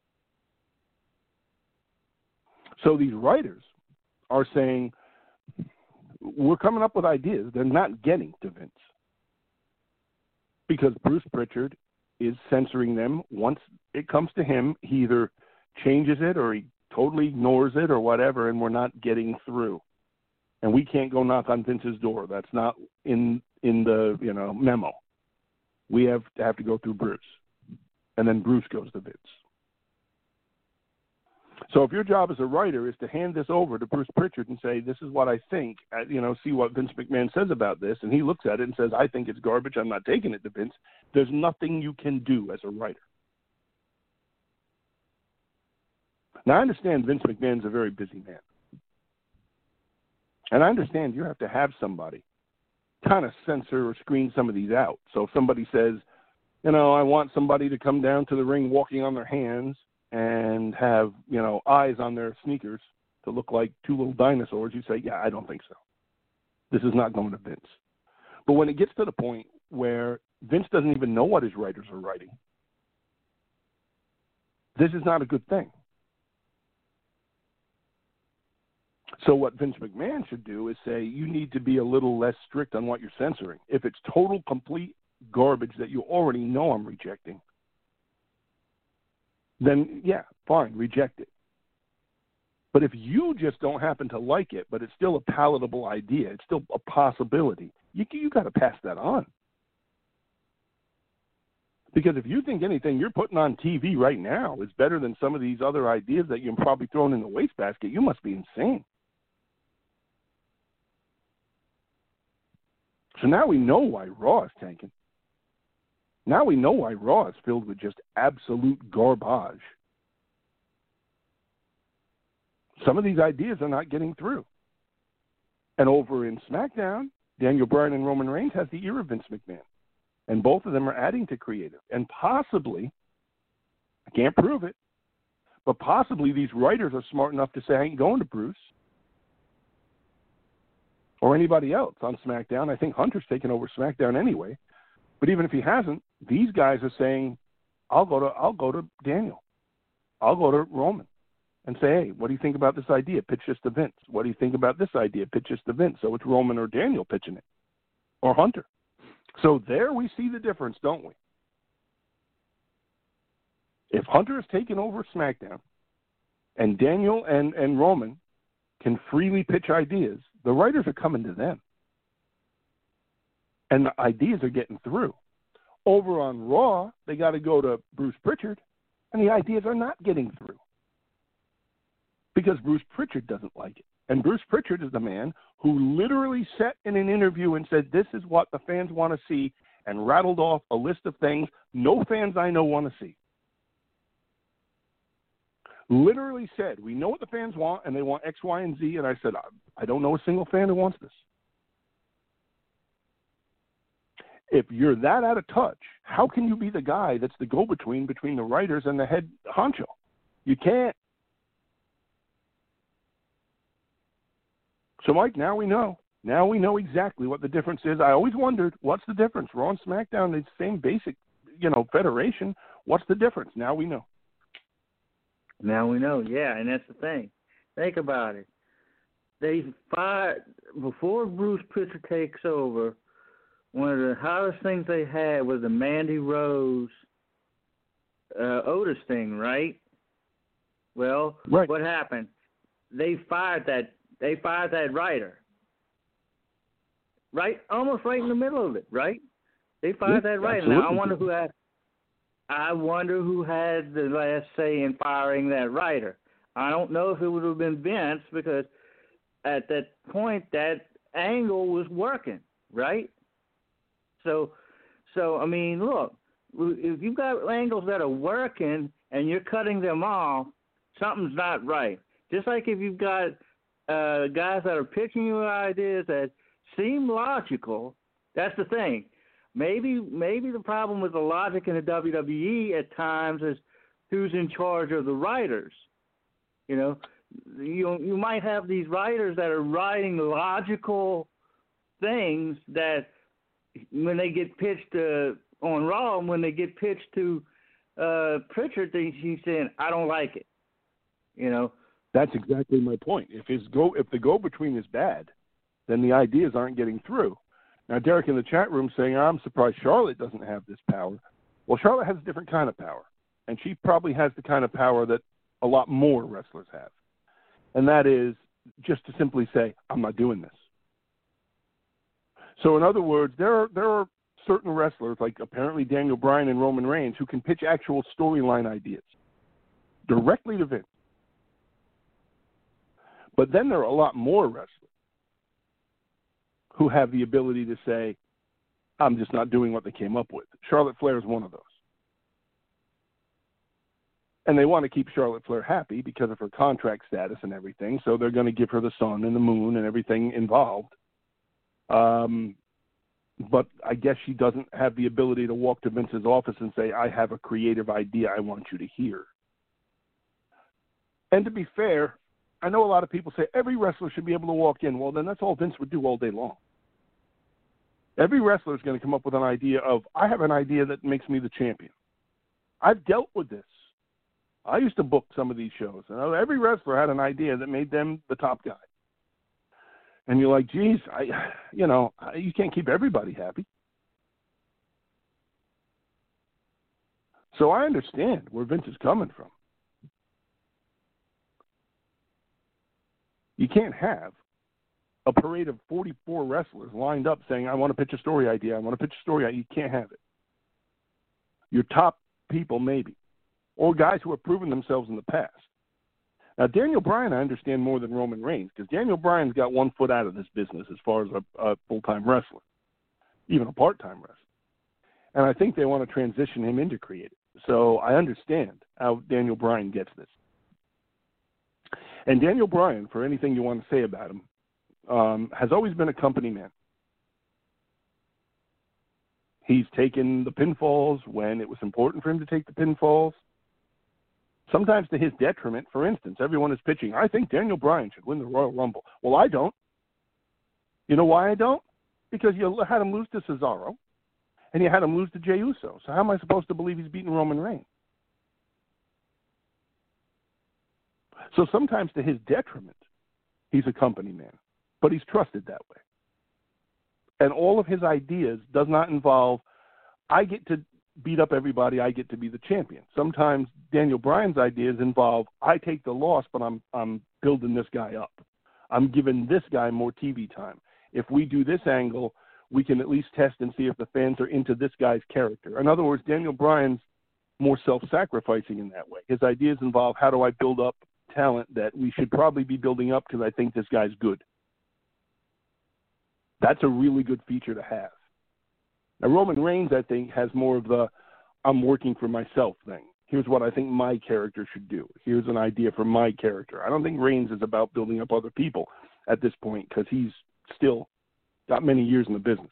So these writers are saying, we're coming up with ideas. They're not getting to Vince. Because Bruce Pritchard is censoring them. Once it comes to him, he either changes it or he totally ignores it or whatever, and we're not getting through. And we can't go knock on Vince's door. That's not in in the you know memo. We have to have to go through Bruce. And then Bruce goes to Vince. So if your job as a writer is to hand this over to Bruce Pritchard and say, this is what I think, you know, see what Vince McMahon says about this, and he looks at it and says, I think it's garbage, I'm not taking it to Vince, there's nothing you can do as a writer. Now, I understand Vince McMahon's a very busy man. And I understand you have to have somebody kind of censor or screen some of these out. So if somebody says, you know, I want somebody to come down to the ring walking on their hands and have, you know, eyes on their sneakers to look like two little dinosaurs, you say, yeah, I don't think so. This is not going to Vince. But when it gets to the point where Vince doesn't even know what his writers are writing, this is not a good thing. So what Vince McMahon should do is say, you need to be a little less strict on what you're censoring. If it's total, complete garbage that you already know I'm rejecting, then, yeah, fine, reject it. But if you just don't happen to like it, but it's still a palatable idea, it's still a possibility, you you got to pass that on. Because if you think anything you're putting on T V right now is better than some of these other ideas that you're probably throwing in the wastebasket, you must be insane. So now we know why Raw is tanking. Now we know why Raw is filled with just absolute garbage. Some of these ideas are not getting through. And over in SmackDown, Daniel Bryan and Roman Reigns has the ear of Vince McMahon. And both of them are adding to creative. And possibly, I can't prove it, but possibly these writers are smart enough to say, I ain't going to Bruce or anybody else on SmackDown. I think Hunter's taken over SmackDown anyway. But even if he hasn't, these guys are saying, I'll go to I'll go to Daniel. I'll go to Roman and say, hey, what do you think about this idea? Pitch this to Vince. What do you think about this idea? Pitch this to Vince. So it's Roman or Daniel pitching it, or Hunter. So there we see the difference, don't we? If Hunter has taken over SmackDown and Daniel and, and Roman can freely pitch ideas, the writers are coming to them. And the ideas are getting through. Over on Raw, they got to go to Bruce Pritchard, and the ideas are not getting through. Because Bruce Pritchard doesn't like it. And Bruce Pritchard is the man who literally sat in an interview and said, this is what the fans want to see, and rattled off a list of things no fans I know want to see. Literally said, we know what the fans want, and they want X, Y, and Z. And I said, I, I don't know a single fan who wants this. If you're that out of touch, how can you be the guy that's the go-between between the writers and the head honcho? You can't. So, Mike, now we know. Now we know exactly what the difference is. I always wondered, what's the difference? Raw and SmackDown, the same basic, you know, federation. What's the difference? Now we know. Now we know, yeah, and that's the thing. Think about it. They fired, before Bruce Pritchard takes over, one of the hottest things they had was the Mandy Rose uh, Otis thing, right? Well, right. What happened? They fired that. They fired that writer. Right, almost right in the middle of it, right? They fired yeah, that writer. Absolutely. Now I wonder who had. I wonder who had the last say in firing that writer. I don't know if it would have been Vince, because at that point that angle was working, right? So, so I mean, look, if you've got angles that are working and you're cutting them off, something's not right. Just like if you've got uh, guys that are pitching you ideas that seem logical, that's the thing. Maybe maybe the problem with the logic in the W W E at times is who's in charge of the writers. You know, you you might have these writers that are writing logical things that when they get pitched uh, on Raw, when they get pitched to uh, Pritchard, they, he's saying, I don't like it. You know, that's exactly my point. If his go if the go between is bad, then the ideas aren't getting through. Now, Derek in the chat room saying, I'm surprised Charlotte doesn't have this power. Well, Charlotte has a different kind of power, and she probably has the kind of power that a lot more wrestlers have, and that is just to simply say, I'm not doing this. So, in other words, there are, there are certain wrestlers, like apparently Daniel Bryan and Roman Reigns, who can pitch actual storyline ideas directly to Vince. But then there are a lot more wrestlers who have the ability to say, I'm just not doing what they came up with. Charlotte Flair is one of those. And they want to keep Charlotte Flair happy because of her contract status and everything, so they're going to give her the sun and the moon and everything involved. Um, but I guess she doesn't have the ability to walk to Vince's office and say, I have a creative idea I want you to hear. And to be fair, I know a lot of people say every wrestler should be able to walk in. Well, then that's all Vince would do all day long. Every wrestler is going to come up with an idea of, I have an idea that makes me the champion. I've dealt with this. I used to book some of these shows. And every wrestler had an idea that made them the top guy. And you're like, geez, I, you know, you can't keep everybody happy. So I understand where Vince is coming from. You can't have a parade of forty-four wrestlers lined up saying, I want to pitch a story idea, I want to pitch a story idea. You can't have it. Your top people, maybe, or guys who have proven themselves in the past. Now, Daniel Bryan, I understand more than Roman Reigns, because Daniel Bryan's got one foot out of this business as far as a, a full-time wrestler, even a part-time wrestler. And I think they want to transition him into creative. So I understand how Daniel Bryan gets this. And Daniel Bryan, for anything you want to say about him, um, has always been a company man. He's taken the pinfalls when it was important for him to take the pinfalls, sometimes to his detriment. For instance, everyone is pitching, I think Daniel Bryan should win the Royal Rumble. Well, I don't. You know why I don't? Because you had him lose to Cesaro, and you had him lose to Jey Uso. So how am I supposed to believe he's beating Roman Reigns? So sometimes to his detriment, he's a company man, but he's trusted that way. And all of his ideas does not involve, I get to beat up everybody, I get to be the champion. Sometimes Daniel Bryan's ideas involve, I take the loss, but I'm I'm building this guy up. I'm giving this guy more T V time. If we do this angle, we can at least test and see if the fans are into this guy's character. In other words, Daniel Bryan's more self-sacrificing in that way. His ideas involve, how do I build up talent that we should probably be building up because I think this guy's good. That's a really good feature to have. Now, Roman Reigns, I think, has more of the I'm working for myself thing. Here's what I think my character should do. Here's an idea for my character. I don't think Reigns is about building up other people at this point because he's still got many years in the business.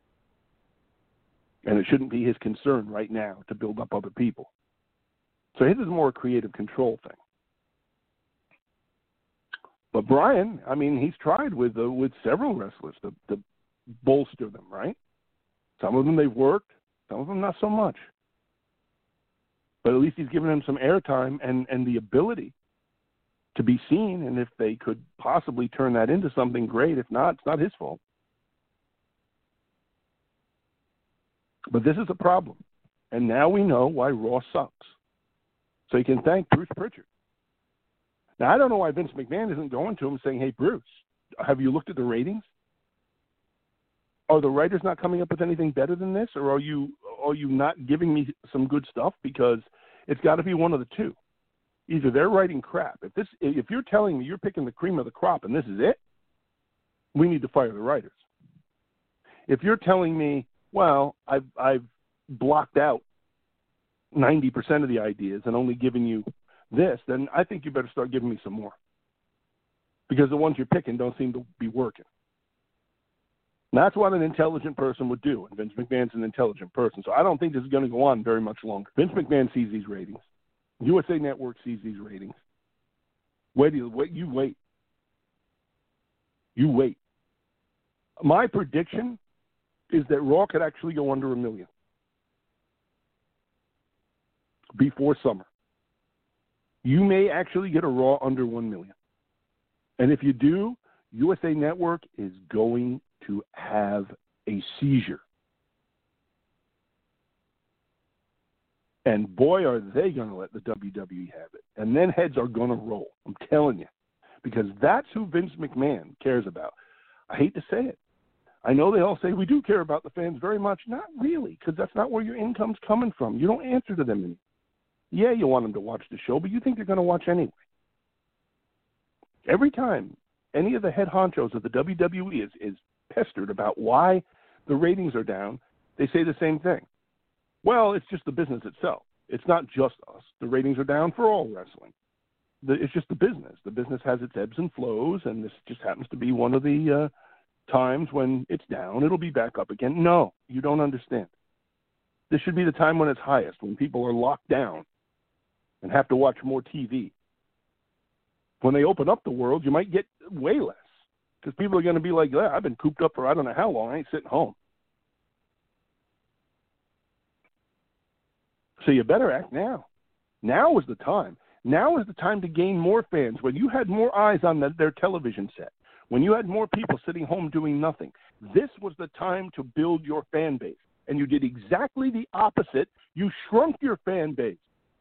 And it shouldn't be his concern right now to build up other people. So his is more a creative control thing. But Bryan, I mean, he's tried with uh, with several wrestlers to, to bolster them, right? Some of them they've worked, some of them not so much. But at least he's given them some airtime and, and the ability to be seen, and if they could possibly turn that into something great, if not, it's not his fault. But this is a problem. And now we know why Raw sucks. So you can thank Bruce Pritchard. Now, I don't know why Vince McMahon isn't going to him saying, hey, Bruce, have you looked at the ratings? Are the writers not coming up with anything better than this? Or are you are you not giving me some good stuff? Because it's got to be one of the two. Either they're writing crap. If this, if you're telling me you're picking the cream of the crop and this is it, we need to fire the writers. If you're telling me, well, I've, I've blocked out ninety percent of the ideas and only giving you this, then I think you better start giving me some more. Because the ones you're picking don't seem to be working. And that's what an intelligent person would do. And Vince McMahon's an intelligent person. So I don't think this is going to go on very much longer. Vince McMahon sees these ratings. U S A Network sees these ratings. Wait, wait, you wait. You wait. My prediction is that Raw could actually go under a million before summer. You may actually get a Raw under one million. And if you do, U S A Network is going to have a seizure. And boy, are they going to let the W W E have it. And then heads are going to roll. I'm telling you. Because that's who Vince McMahon cares about. I hate to say it. I know they all say, we do care about the fans very much. Not really, because that's not where your income's coming from. You don't answer to them anymore. Yeah, you want them to watch the show, but you think they're going to watch anyway. Every time any of the head honchos of the W W E is, is pestered about why the ratings are down, they say the same thing. Well, it's just the business itself. It's not just us. The ratings are down for all wrestling. The, it's just the business. The business has its ebbs and flows, and this just happens to be one of the uh, times when it's down. It'll be back up again. No, you don't understand. This should be the time when it's highest, when people are locked down and have to watch more T V. When they open up the world, you might get way less because people are going to be like, yeah, I've been cooped up for I don't know how long. I ain't sitting home. So you better act now. Now is the time. Now is the time to gain more fans. When you had more eyes on the, their television set, when you had more people sitting home doing nothing, this was the time to build your fan base. And you did exactly the opposite. You shrunk your fan base.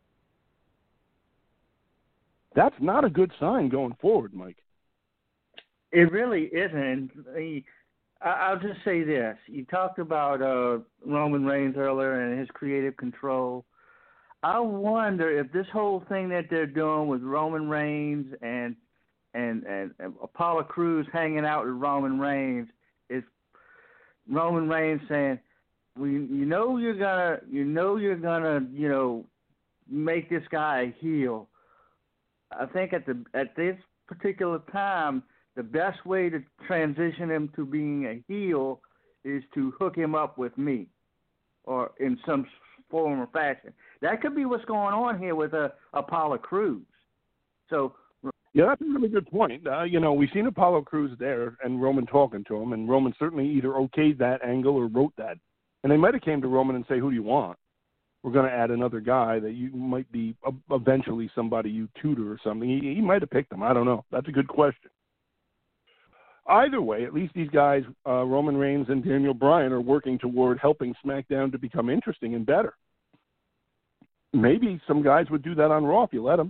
That's not a good sign going forward, Mike. It really isn't. I'll just say this. You talked about uh, Roman Reigns earlier and his creative control. I wonder if this whole thing that they're doing with Roman Reigns and and, and, and Apollo Crews hanging out with Roman Reigns is Roman Reigns saying, "We, you know, you're gonna, you know, you're gonna, you know, make this guy a heel." I think at the at this particular time, the best way to transition him to being a heel is to hook him up with me, or in some form or fashion. That could be what's going on here with uh, Apollo Crews. So, yeah, that's a really good point. Uh, you know, we've seen Apollo Crews there and Roman talking to him, and Roman certainly either okayed that angle or wrote that. And they might have came to Roman and say, "Who do you want? We're going to add another guy that you might be uh, eventually somebody you tutor or something." He, he might have picked him. I don't know. That's a good question. Either way, at least these guys, uh, Roman Reigns and Daniel Bryan, are working toward helping SmackDown to become interesting and better. Maybe some guys would do that on Raw if you let them.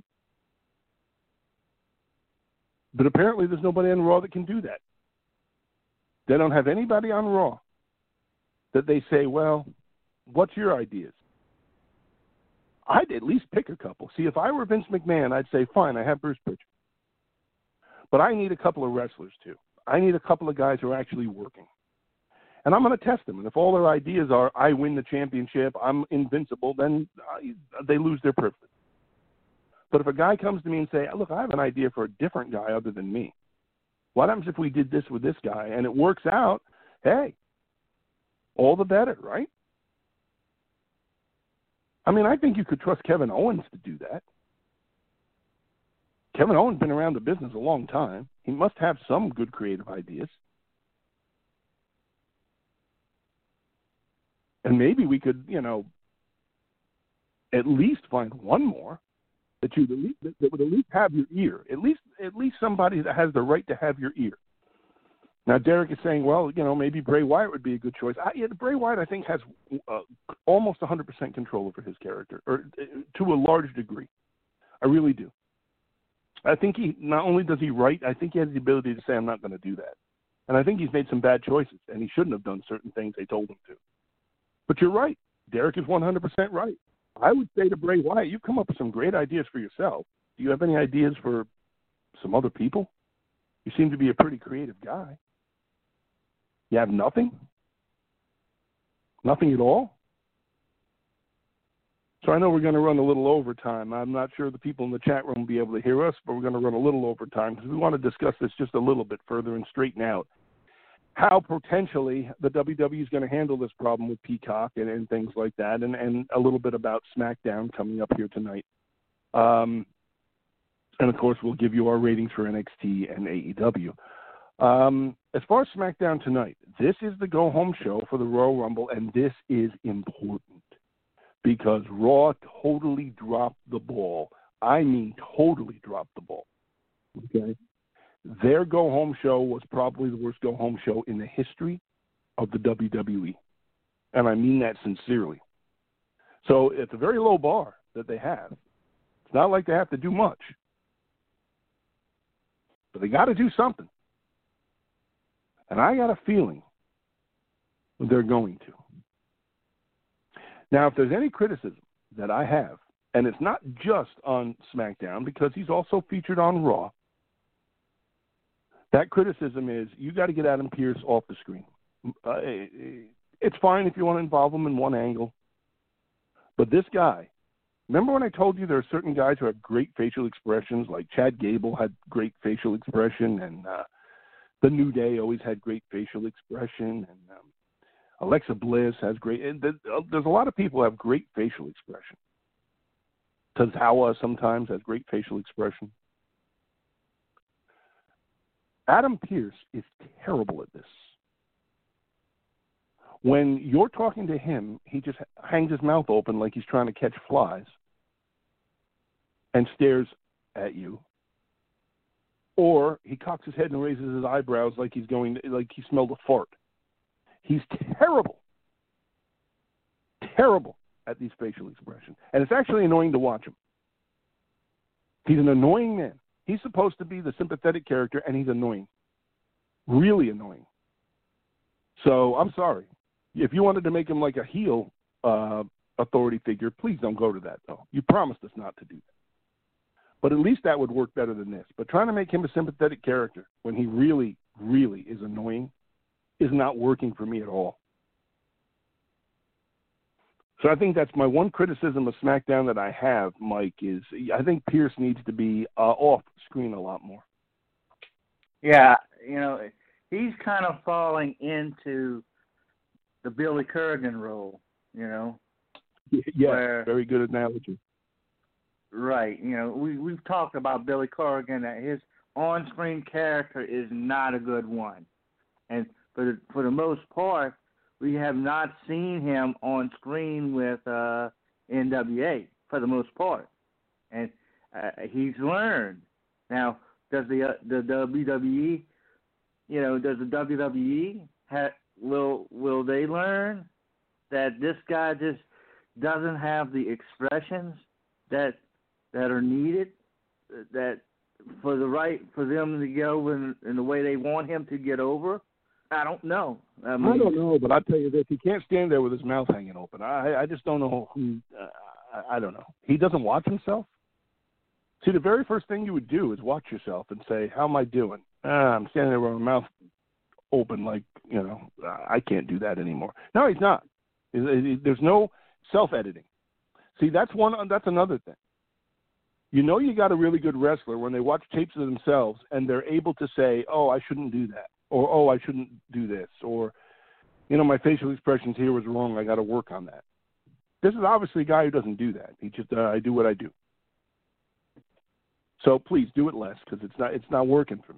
But apparently there's nobody on Raw that can do that. They don't have anybody on Raw that they say, "Well, what's your ideas?" I'd at least pick a couple. See, if I were Vince McMahon, I'd say, fine, I have Bruce Pritchard. But I need a couple of wrestlers, too. I need a couple of guys who are actually working. And I'm going to test them. And if all their ideas are, I win the championship, I'm invincible, then they lose their privilege. But if a guy comes to me and say, "Look, I have an idea for a different guy other than me. What happens if we did this with this guy?" and it works out, hey, all the better, right? I mean, I think you could trust Kevin Owens to do that. Kevin Owens has been around the business a long time. He must have some good creative ideas. And maybe we could, you know, at least find one more that you at least, that would at least have your ear. At least, at least somebody that has the right to have your ear. Now, Derek is saying, well, you know, maybe Bray Wyatt would be a good choice. I, yeah, Bray Wyatt, I think, has uh, almost one hundred percent control over his character, or uh, to a large degree. I really do. I think he, not only does he write, I think he has the ability to say, "I'm not going to do that." And I think he's made some bad choices, and he shouldn't have done certain things they told him to. But you're right. Derek is one hundred percent right. I would say to Bray Wyatt, you've come up with some great ideas for yourself. Do you have any ideas for some other people? You seem to be a pretty creative guy. You have nothing? Nothing at all? So I know we're going to run a little overtime. I'm not sure the people in the chat room will be able to hear us, but we're going to run a little overtime because we want to discuss this just a little bit further and straighten out how potentially the W W E is going to handle this problem with Peacock and, and things like that, and, and a little bit about SmackDown coming up here tonight. Um, and, of course, we'll give you our ratings for N X T and A E W. Um, as far as SmackDown tonight, this is the go-home show for the Royal Rumble, and this is important because Raw totally dropped the ball. I mean totally dropped the ball. Okay? Their go-home show was probably the worst go-home show in the history of the W W E, and I mean that sincerely. So it's a very low bar that they have. It's not like they have to do much, but they got to do something. And I got a feeling they're going to. Now, if there's any criticism that I have, and it's not just on SmackDown because he's also featured on Raw, that criticism is you got to get Adam Pearce off the screen. Uh, it's fine if you want to involve him in one angle, but this guy, remember when I told you there are certain guys who have great facial expressions, like Chad Gable had great facial expression, and uh, The New Day always had great facial expression, and um, Alexa Bliss has great. There's a lot of people who have great facial expression. Tozawa sometimes has great facial expression. Adam Pearce is terrible at this. When you're talking to him, he just hangs his mouth open like he's trying to catch flies and stares at you. or he cocks his head and raises his eyebrows like he's going, like he smelled a fart. He's terrible, terrible at these facial expressions, and it's actually annoying to watch him. He's an annoying man. He's supposed to be the sympathetic character, and he's annoying, really annoying. So I'm sorry. If you wanted to make him like a heel uh, authority figure, please don't go to that, though. You promised us not to do that. But at least that would work better than this. But trying to make him a sympathetic character when he really, really is annoying is not working for me at all. So I think that's my one criticism of SmackDown that I have, Mike, is I think Pierce needs to be uh, off screen a lot more. Yeah, you know, he's kind of falling into the Billy Corgan role, you know. Yeah, where, very good analogy. Right. You know, we, we've talked about Billy Corgan, that his on-screen character is not a good one. And for the, for the most part, we have not seen him on screen with uh, N W A for the most part. And uh, he's learned. Now, does the uh, the W W E, you know, does the W W E ha- will will they learn that this guy just doesn't have the expressions that that are needed, that for the right for them to go in, in the way they want him to get over? I don't know. I, mean, I don't know, but I'll tell you this: he can't stand there with his mouth hanging open. I I just don't know who. Uh, I, I don't know. He doesn't watch himself. See, the very first thing you would do is watch yourself and say, "How am I doing?" Ah, I'm standing there with my mouth open, like, you know, I can't do that anymore. No, he's not. There's no self-editing. See, that's one. That's another thing. You know, you got a really good wrestler when they watch tapes of themselves and they're able to say, "Oh, I shouldn't do that," or "Oh, I shouldn't do this," or, "You know, my facial expressions here was wrong. I got to work on that." This is obviously a guy who doesn't do that. He just, uh, I do what I do. So please do it less, because it's not it's not working for me.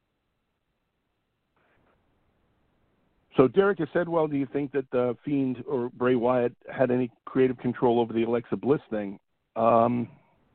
So Derek has said, well, do you think that the Fiend or Bray Wyatt had any creative control over the Alexa Bliss thing? Um,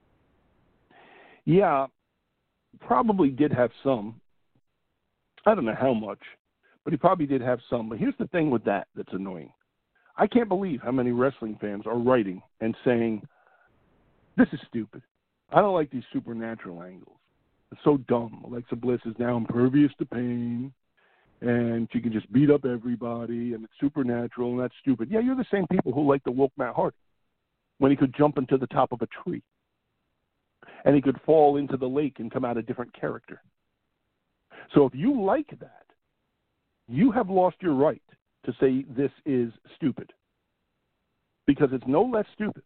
yeah, probably did have some. I don't know how much, but he probably did have some. But here's the thing with that that's annoying. I can't believe how many wrestling fans are writing and saying, this is stupid. I don't like these supernatural angles. It's so dumb. Alexa Bliss is now impervious to pain, and she can just beat up everybody, and it's supernatural, and that's stupid. Yeah, you're the same people who like the woke Matt Hardy when he could jump into the top of a tree, and he could fall into the lake and come out a different character. So if you like that, you have lost your right to say this is stupid, because it's no less stupid.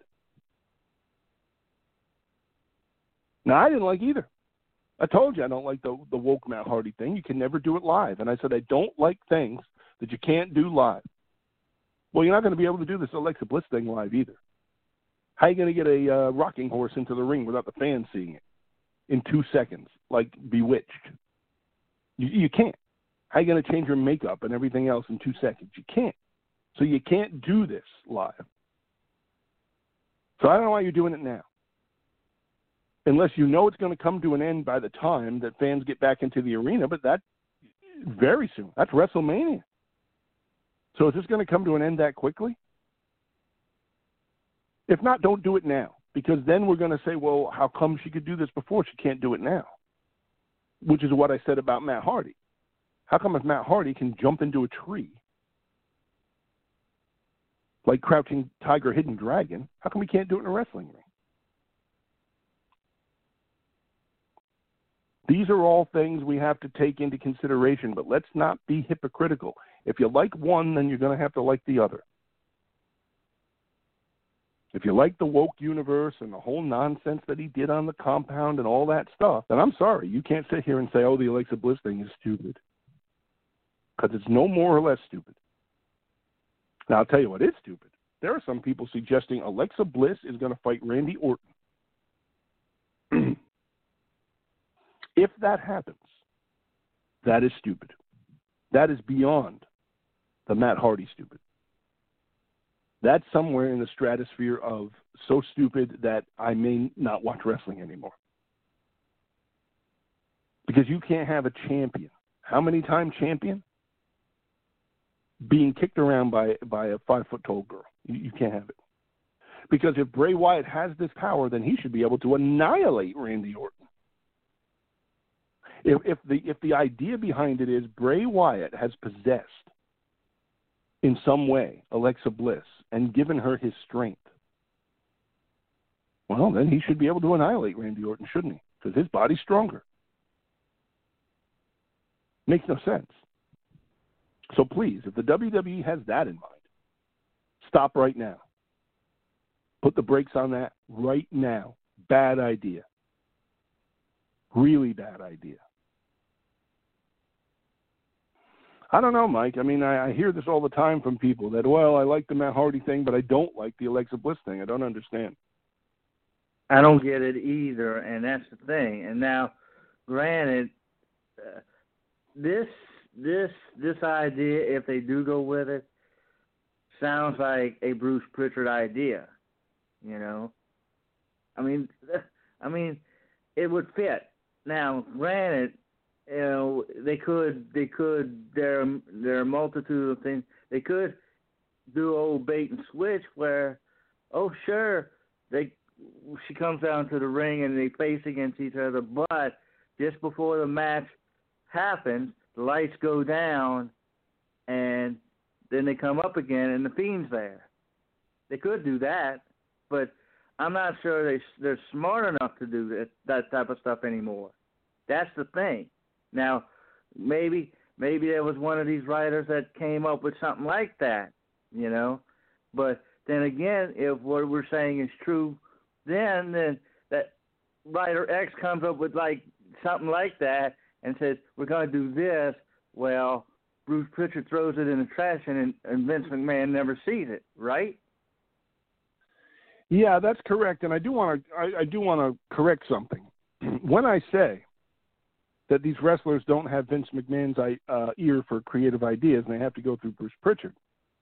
Now, I didn't like either. I told you I don't like the, the woke Matt Hardy thing. You can never do it live. And I said I don't like things that you can't do live. Well, you're not going to be able to do this Alexa Bliss thing live either. How are you going to get a uh, rocking horse into the ring without the fans seeing it in two seconds, like Bewitched? You, you can't. How are you going to change your makeup and everything else in two seconds? You can't. So you can't do this live. So I don't know why you're doing it now. Unless you know it's going to come to an end by the time that fans get back into the arena, but that very soon. That's WrestleMania. So is this going to come to an end that quickly? If not, don't do it now, because then we're going to say, well, how come she could do this before? She can't do it now, which is what I said about Matt Hardy. How come if Matt Hardy can jump into a tree like Crouching Tiger, Hidden Dragon, how come he can't do it in a wrestling ring? These are all things we have to take into consideration, but let's not be hypocritical. If you like one, then you're going to have to like the other. If you like the woke universe and the whole nonsense that he did on the compound and all that stuff, then I'm sorry. You can't sit here and say, oh, the Alexa Bliss thing is stupid. Because it's no more or less stupid. Now, I'll tell you what is stupid. There are some people suggesting Alexa Bliss is going to fight Randy Orton. If that happens, that is stupid. That is beyond the Matt Hardy stupid. That's somewhere in the stratosphere of so stupid that I may not watch wrestling anymore. Because you can't have a champion. How many time champion? Being kicked around by, by a five-foot-tall girl. You, you can't have it. Because if Bray Wyatt has this power, then he should be able to annihilate Randy Orton. If, if the if the idea behind it is Bray Wyatt has possessed in some way Alexa Bliss and given her his strength, well, then he should be able to annihilate Randy Orton, shouldn't he? Because his body's stronger. Makes no sense. So please, if the W W E has that in mind, stop right now. Put the brakes on that right now. Bad idea. Really bad idea. I don't know, Mike. I mean, I, I hear this all the time from people that, well, I like the Matt Hardy thing, but I don't like the Alexa Bliss thing. I don't understand. I don't get it either, and that's the thing. And now, granted, uh, this this this idea, if they do go with it, sounds like a Bruce Pritchard idea. You know, I mean, I mean, it would fit. Now, granted, you know, they could, they could. There, there are a multitude of things they could do. Old bait and switch, where, oh sure, they, she comes down to the ring and they face against each other, but just before the match happens, the lights go down, and then they come up again, and the Fiend's there. They could do that. But I'm not sure they, they're smart enough to do that, that type of stuff anymore. That's the thing. Now, maybe maybe there was one of these writers that came up with something like that, you know. But then again, if what we're saying is true, then, then that writer X comes up with like something like that and says, we're going to do this. Well, Bruce Pritchard throws it in the trash, and, and Vince McMahon never sees it, right? Yeah, that's correct, and I do want to I, I do want to correct something. When I say that these wrestlers don't have Vince McMahon's uh, ear for creative ideas and they have to go through Bruce Pritchard,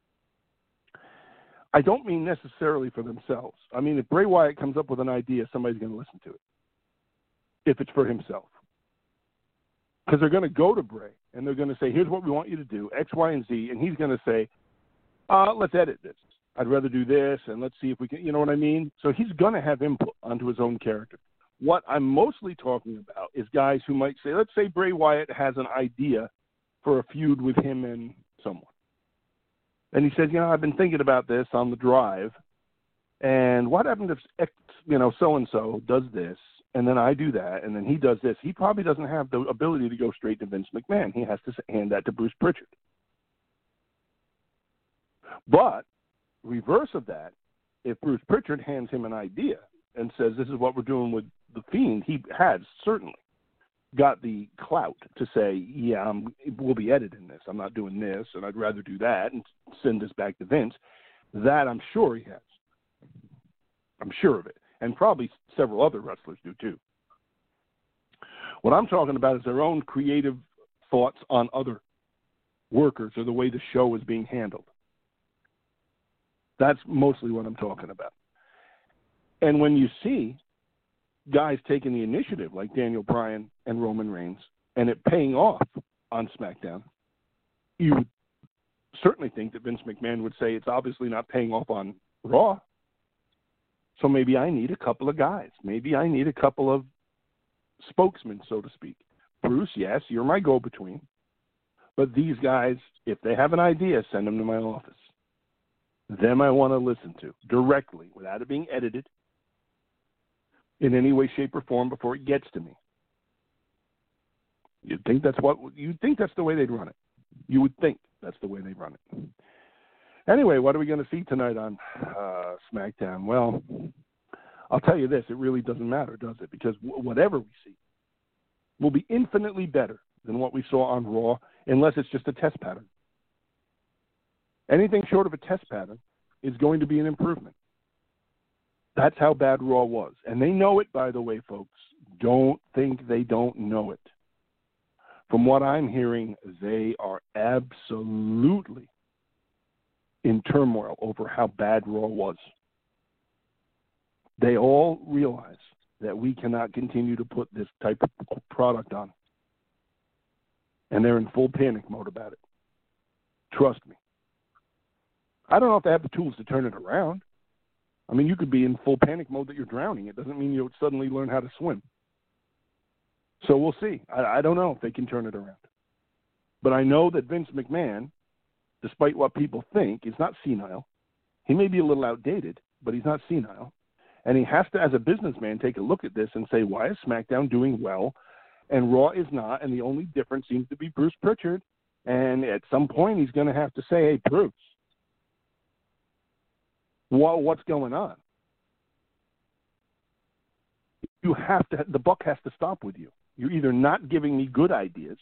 I don't mean necessarily for themselves. I mean, if Bray Wyatt comes up with an idea, somebody's going to listen to it, if it's for himself. Because they're going to go to Bray, and they're going to say, here's what we want you to do, X, Y, and Z, and he's going to say, uh, let's edit this. I'd rather do this, and let's see if we can, you know what I mean? So he's going to have input onto his own character. What I'm mostly talking about is guys who might say, let's say Bray Wyatt has an idea for a feud with him and someone. And he says, you know, I've been thinking about this on the drive, and what happens if, X, you know, so-and-so does this, and then I do that, and then he does this? He probably doesn't have the ability to go straight to Vince McMahon. He has to hand that to Bruce Pritchard. But reverse of that, if Bruce Pritchard hands him an idea and says, this is what we're doing with The Fiend, he has certainly got the clout to say, yeah, I'm, we'll be editing this. I'm not doing this, and I'd rather do that and send this back to Vince. That I'm sure he has. I'm sure of it. And probably several other wrestlers do too. What I'm talking about is their own creative thoughts on other workers or the way the show is being handled. That's mostly what I'm talking about. And when you see guys taking the initiative like Daniel Bryan and Roman Reigns and it paying off on SmackDown, you would certainly think that Vince McMahon would say it's obviously not paying off on Raw. So maybe I need a couple of guys. Maybe I need a couple of spokesmen, so to speak. Bruce, yes, you're my go-between. But these guys, if they have an idea, send them to my office. Them I want to listen to directly without it being edited in any way, shape, or form before it gets to me. You'd think that's what you'd think that's the way they'd run it. You would think that's the way they run it. Anyway, what are we going to see tonight on uh, SmackDown? Well, I'll tell you this: it really doesn't matter, does it? Because w- whatever we see will be infinitely better than what we saw on Raw, unless it's just a test pattern. Anything short of a test pattern is going to be an improvement. That's how bad Raw was. And they know it, by the way, folks. Don't think they don't know it. From what I'm hearing, they are absolutely in turmoil over how bad Raw was. They all realize that we cannot continue to put this type of product on. and they're in full panic mode about it. Trust me. I don't know if they have the tools to turn it around. I mean, you could be in full panic mode that you're drowning. It doesn't mean you'll suddenly learn how to swim. So we'll see. I, I don't know if they can turn it around. But I know that Vince McMahon, despite what people think, is not senile. He may be a little outdated, but he's not senile. And he has to, as a businessman, take a look at this and say, why is SmackDown doing well and Raw is not? And the only difference seems to be Bruce Pritchard. And at some point, he's going to have to say, hey, Bruce, what, what's going on? You have to, the buck has to stop with you. You're either not giving me good ideas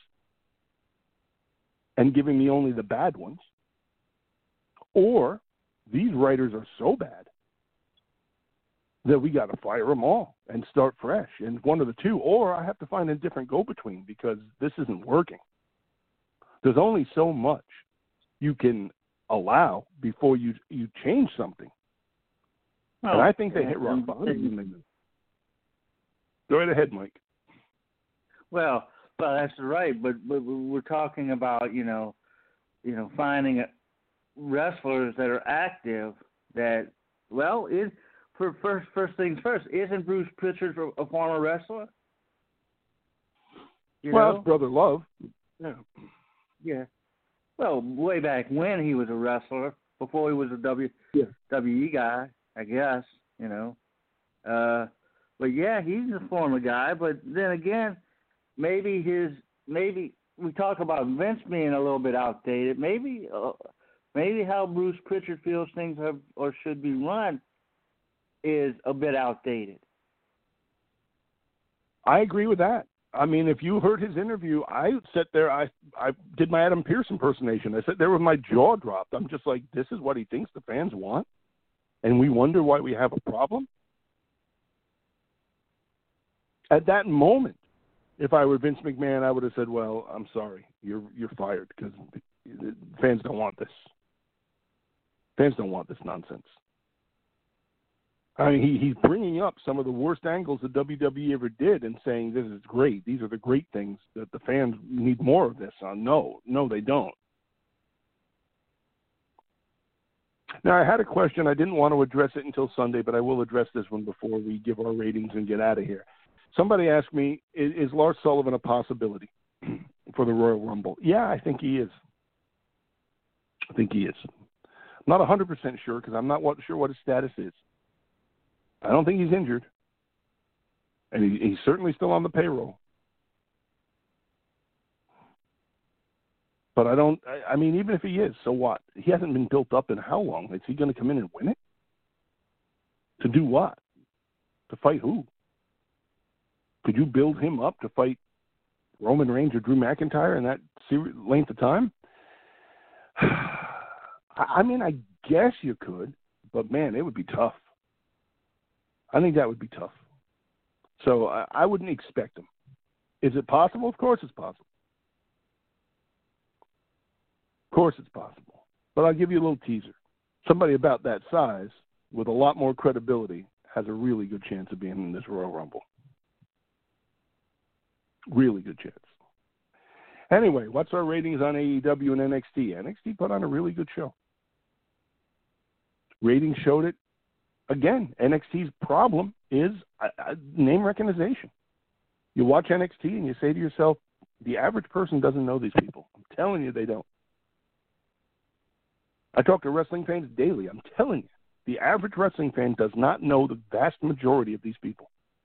and giving me only the bad ones, or these writers are so bad that we got to fire them all and start fresh. And one of the two, or I have to find a different go-between because this isn't working. There's only so much you can allow before you you change something. Well, and I think they hit rock bottom. Go right ahead, Mike. Well, well, that's right. But, but we're talking about you know, you know, finding wrestlers that are active. That well, is for first first things first. Isn't Bruce Pritchard a former wrestler? You well, know? It's Brother Love. Yeah. Yeah. Well, way back when he was a wrestler, before he was a W yeah. W E guy, I guess, you know. Uh, but yeah, he's a former guy. But then again, maybe his maybe we talk about Vince being a little bit outdated. Maybe uh, maybe how Bruce Pritchard feels things have or should be run is a bit outdated. I agree with that. I mean, if you heard his interview, I sat there, I I did my Adam Pearce impersonation. I sat there with my jaw dropped. I'm just like, this is what he thinks the fans want? And we wonder why we have a problem? At that moment, if I were Vince McMahon, I would have said, well, I'm sorry, you're you're fired because fans don't want this. Fans don't want this nonsense. I mean, he, he's bringing up some of the worst angles that W W E ever did and saying this is great. These are the great things that the fans need more of this on. No, no, they don't. Now, I had a question. I didn't want to address it until Sunday, but I will address this one before we give our ratings and get out of here. Somebody asked me, is, is Lars Sullivan a possibility for the Royal Rumble? Yeah, I think he is. I think he is. I'm not one hundred percent sure because I'm not what, sure what his status is. I don't think he's injured. And he, he's certainly still on the payroll. But I don't, I, I mean, even if he is, so what? He hasn't been built up in how long? Is he going to come in and win it? To do what? To fight who? Could you build him up to fight Roman Reigns or Drew McIntyre in that length of time? I mean, I guess you could, but man, it would be tough. I think that would be tough. So I, I wouldn't expect him. Is it possible? Of course it's possible. Of course it's possible. But I'll give you a little teaser. Somebody about that size with a lot more credibility has a really good chance of being in this Royal Rumble. Really good chance. Anyway, what's our ratings on A E W and N X T? N X T put on a really good show. Ratings showed it. Again, N X T's problem is uh, uh, name recognition. You watch N X T and you say to yourself, the average person doesn't know these people. I'm telling you, they don't. I talk to wrestling fans daily. I'm telling you, the average wrestling fan does not know the vast majority of these people.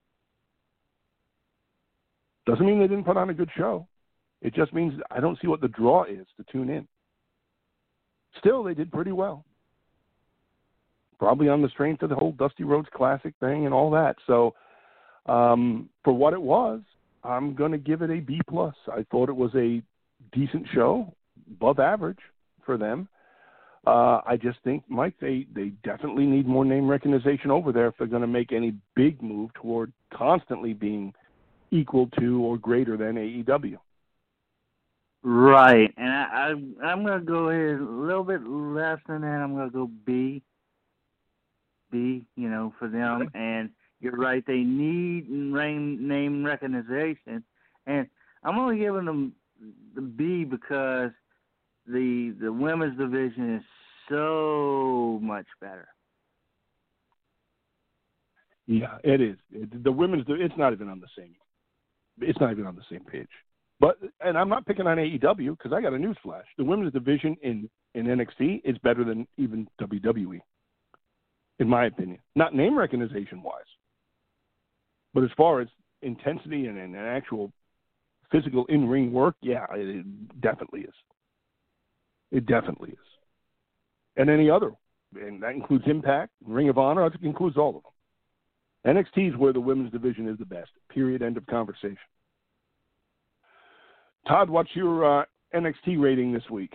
Doesn't mean they didn't put on a good show. It just means I don't see what the draw is to tune in. Still, they did pretty well. Probably on the strength of the whole Dusty Rhodes Classic thing and all that. So um, for what it was, I'm going to give it a B plus. I thought it was a decent show, above average for them. Uh, I just think, Mike, they, they definitely need more name recognition over there if they're going to make any big move toward constantly being equal to or greater than A E W. Right. And I, I, I'm going to go ahead a little bit less than that. I'm going to go B. B, you know, for them. And you're right, they need name, name recognition. And I'm only giving them the B because the the women's division is so much better. Yeah, it is. It, the women's, it's not even on the same. It's not even on the same page. But and I'm not picking on A E W because I got a news flash. The women's division in, in N X T is better than even W W E, in my opinion. Not name recognition wise, but as far as intensity and, and actual physical in ring work, yeah, it, it definitely is. It definitely is. And any other, and that includes Impact, Ring of Honor. It includes all of them. N X T is where the women's division is the best. Period. End of conversation. Todd, what's your uh, N X T rating this week?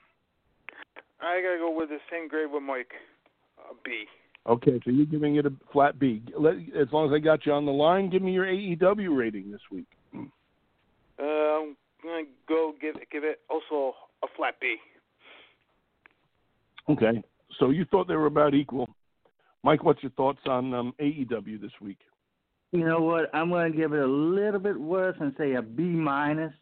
I gotta go with the same grade with Mike, uh, B. Okay, so you're giving it a flat B. Let, as long as I got you on the line, give me your A E W rating this week. Uh, I'm gonna go give give it also a flat B. Okay, so you thought they were about equal. Mike, what's your thoughts on um, A E W this week? You know what? I'm going to give it a little bit worse and say a B minus.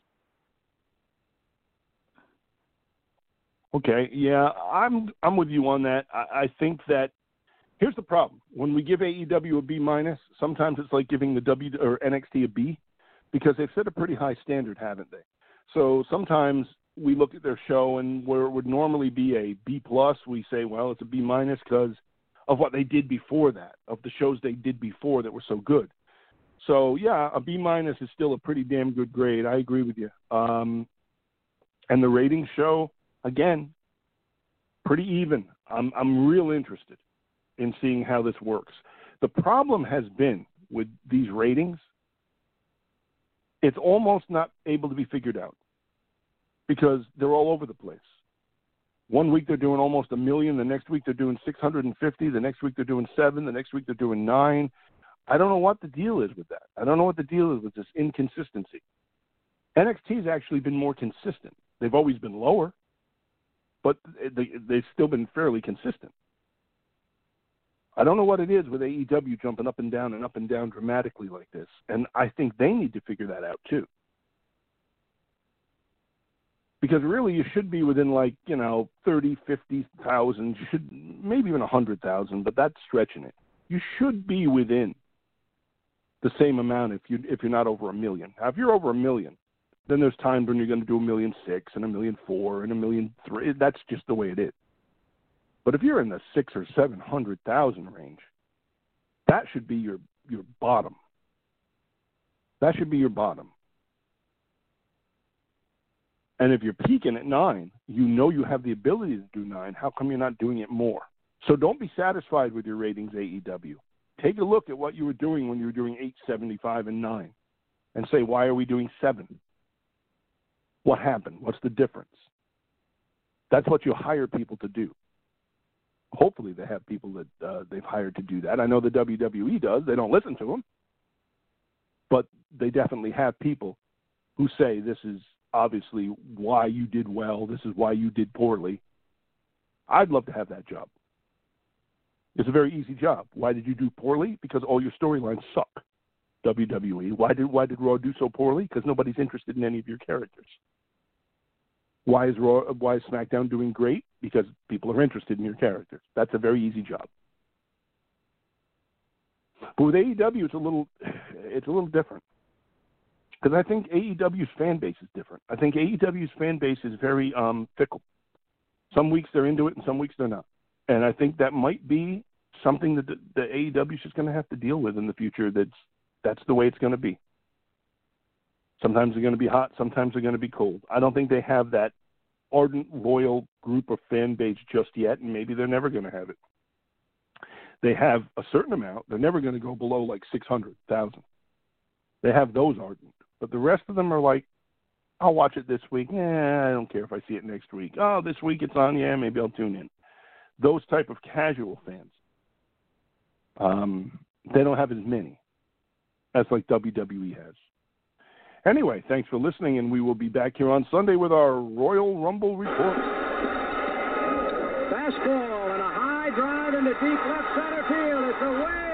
Okay, yeah, I'm I'm with you on that. I, I think that here's the problem: when we give A E W a B minus, sometimes it's like giving the W or N X T a B because they've set a pretty high standard, haven't they? So sometimes we look at their show and where it would normally be a B plus, we say, well, it's a B minus because of what they did before that, of the shows they did before that were so good. So yeah, a B minus is still a pretty damn good grade. I agree with you. Um, and the ratings show. Again, pretty even. I'm I'm real interested in seeing how this works. The problem has been with these ratings, it's almost not able to be figured out because they're all over the place. One week they're doing almost a million, the next week they're doing six hundred fifty, the next week they're doing seven, the next week they're doing nine. I don't know what the deal is with that. I don't know what the deal is with this inconsistency. N X T has actually been more consistent. They've always been lower, but they, they've still been fairly consistent. I don't know what it is with A E W jumping up and down and up and down dramatically like this, and I think they need to figure that out too. Because really you should be within like, you know, thirty, fifty thousand, you should maybe even one hundred thousand, but that's stretching it. You should be within the same amount if, you, if you're not over a million. Now, if you're over a million, then there's times when you're going to do a million six and a million four and a million three. That's just the way it is. But if you're in the six or seven hundred thousand range, that should be your your bottom. That should be your bottom. And if you're peaking at nine, you know you have the ability to do nine. How come you're not doing it more? So don't be satisfied with your ratings, A E W. Take a look at what you were doing when you were doing eight seventy-five and nine, and say, why are we doing seven? What happened? What's the difference? That's what you hire people to do. Hopefully they have people that uh, they've hired to do that. I know the W W E does. They don't listen to them. But they definitely have people who say this is obviously why you did well. This is why you did poorly. I'd love to have that job. It's a very easy job. Why did you do poorly? Because all your storylines suck. W W E. Why did why did Raw do so poorly? Because nobody's interested in any of your characters. Why is Raw? Why is SmackDown doing great? Because people are interested in your characters. That's a very easy job. But with A E W, it's a little it's a little different because I think A E W's fan base is different. I think A E W's fan base is very um, fickle. Some weeks they're into it, and some weeks they're not. And I think that might be something that the, the A E W is just going to have to deal with in the future. That's That's the way it's going to be. Sometimes they're going to be hot. Sometimes they're going to be cold. I don't think they have that ardent, loyal group of fan base just yet, and maybe they're never going to have it. They have a certain amount. They're never going to go below like six hundred thousand. They have those ardent. But the rest of them are like, I'll watch it this week. Yeah, I don't care if I see it next week. Oh, this week it's on. Yeah, maybe I'll tune in. Those type of casual fans. Um, they don't have as many as like W W E has. Anyway, thanks for listening, and we will be back here on Sunday with our Royal Rumble report. Fastball and a high drive into deep left center field. It's away.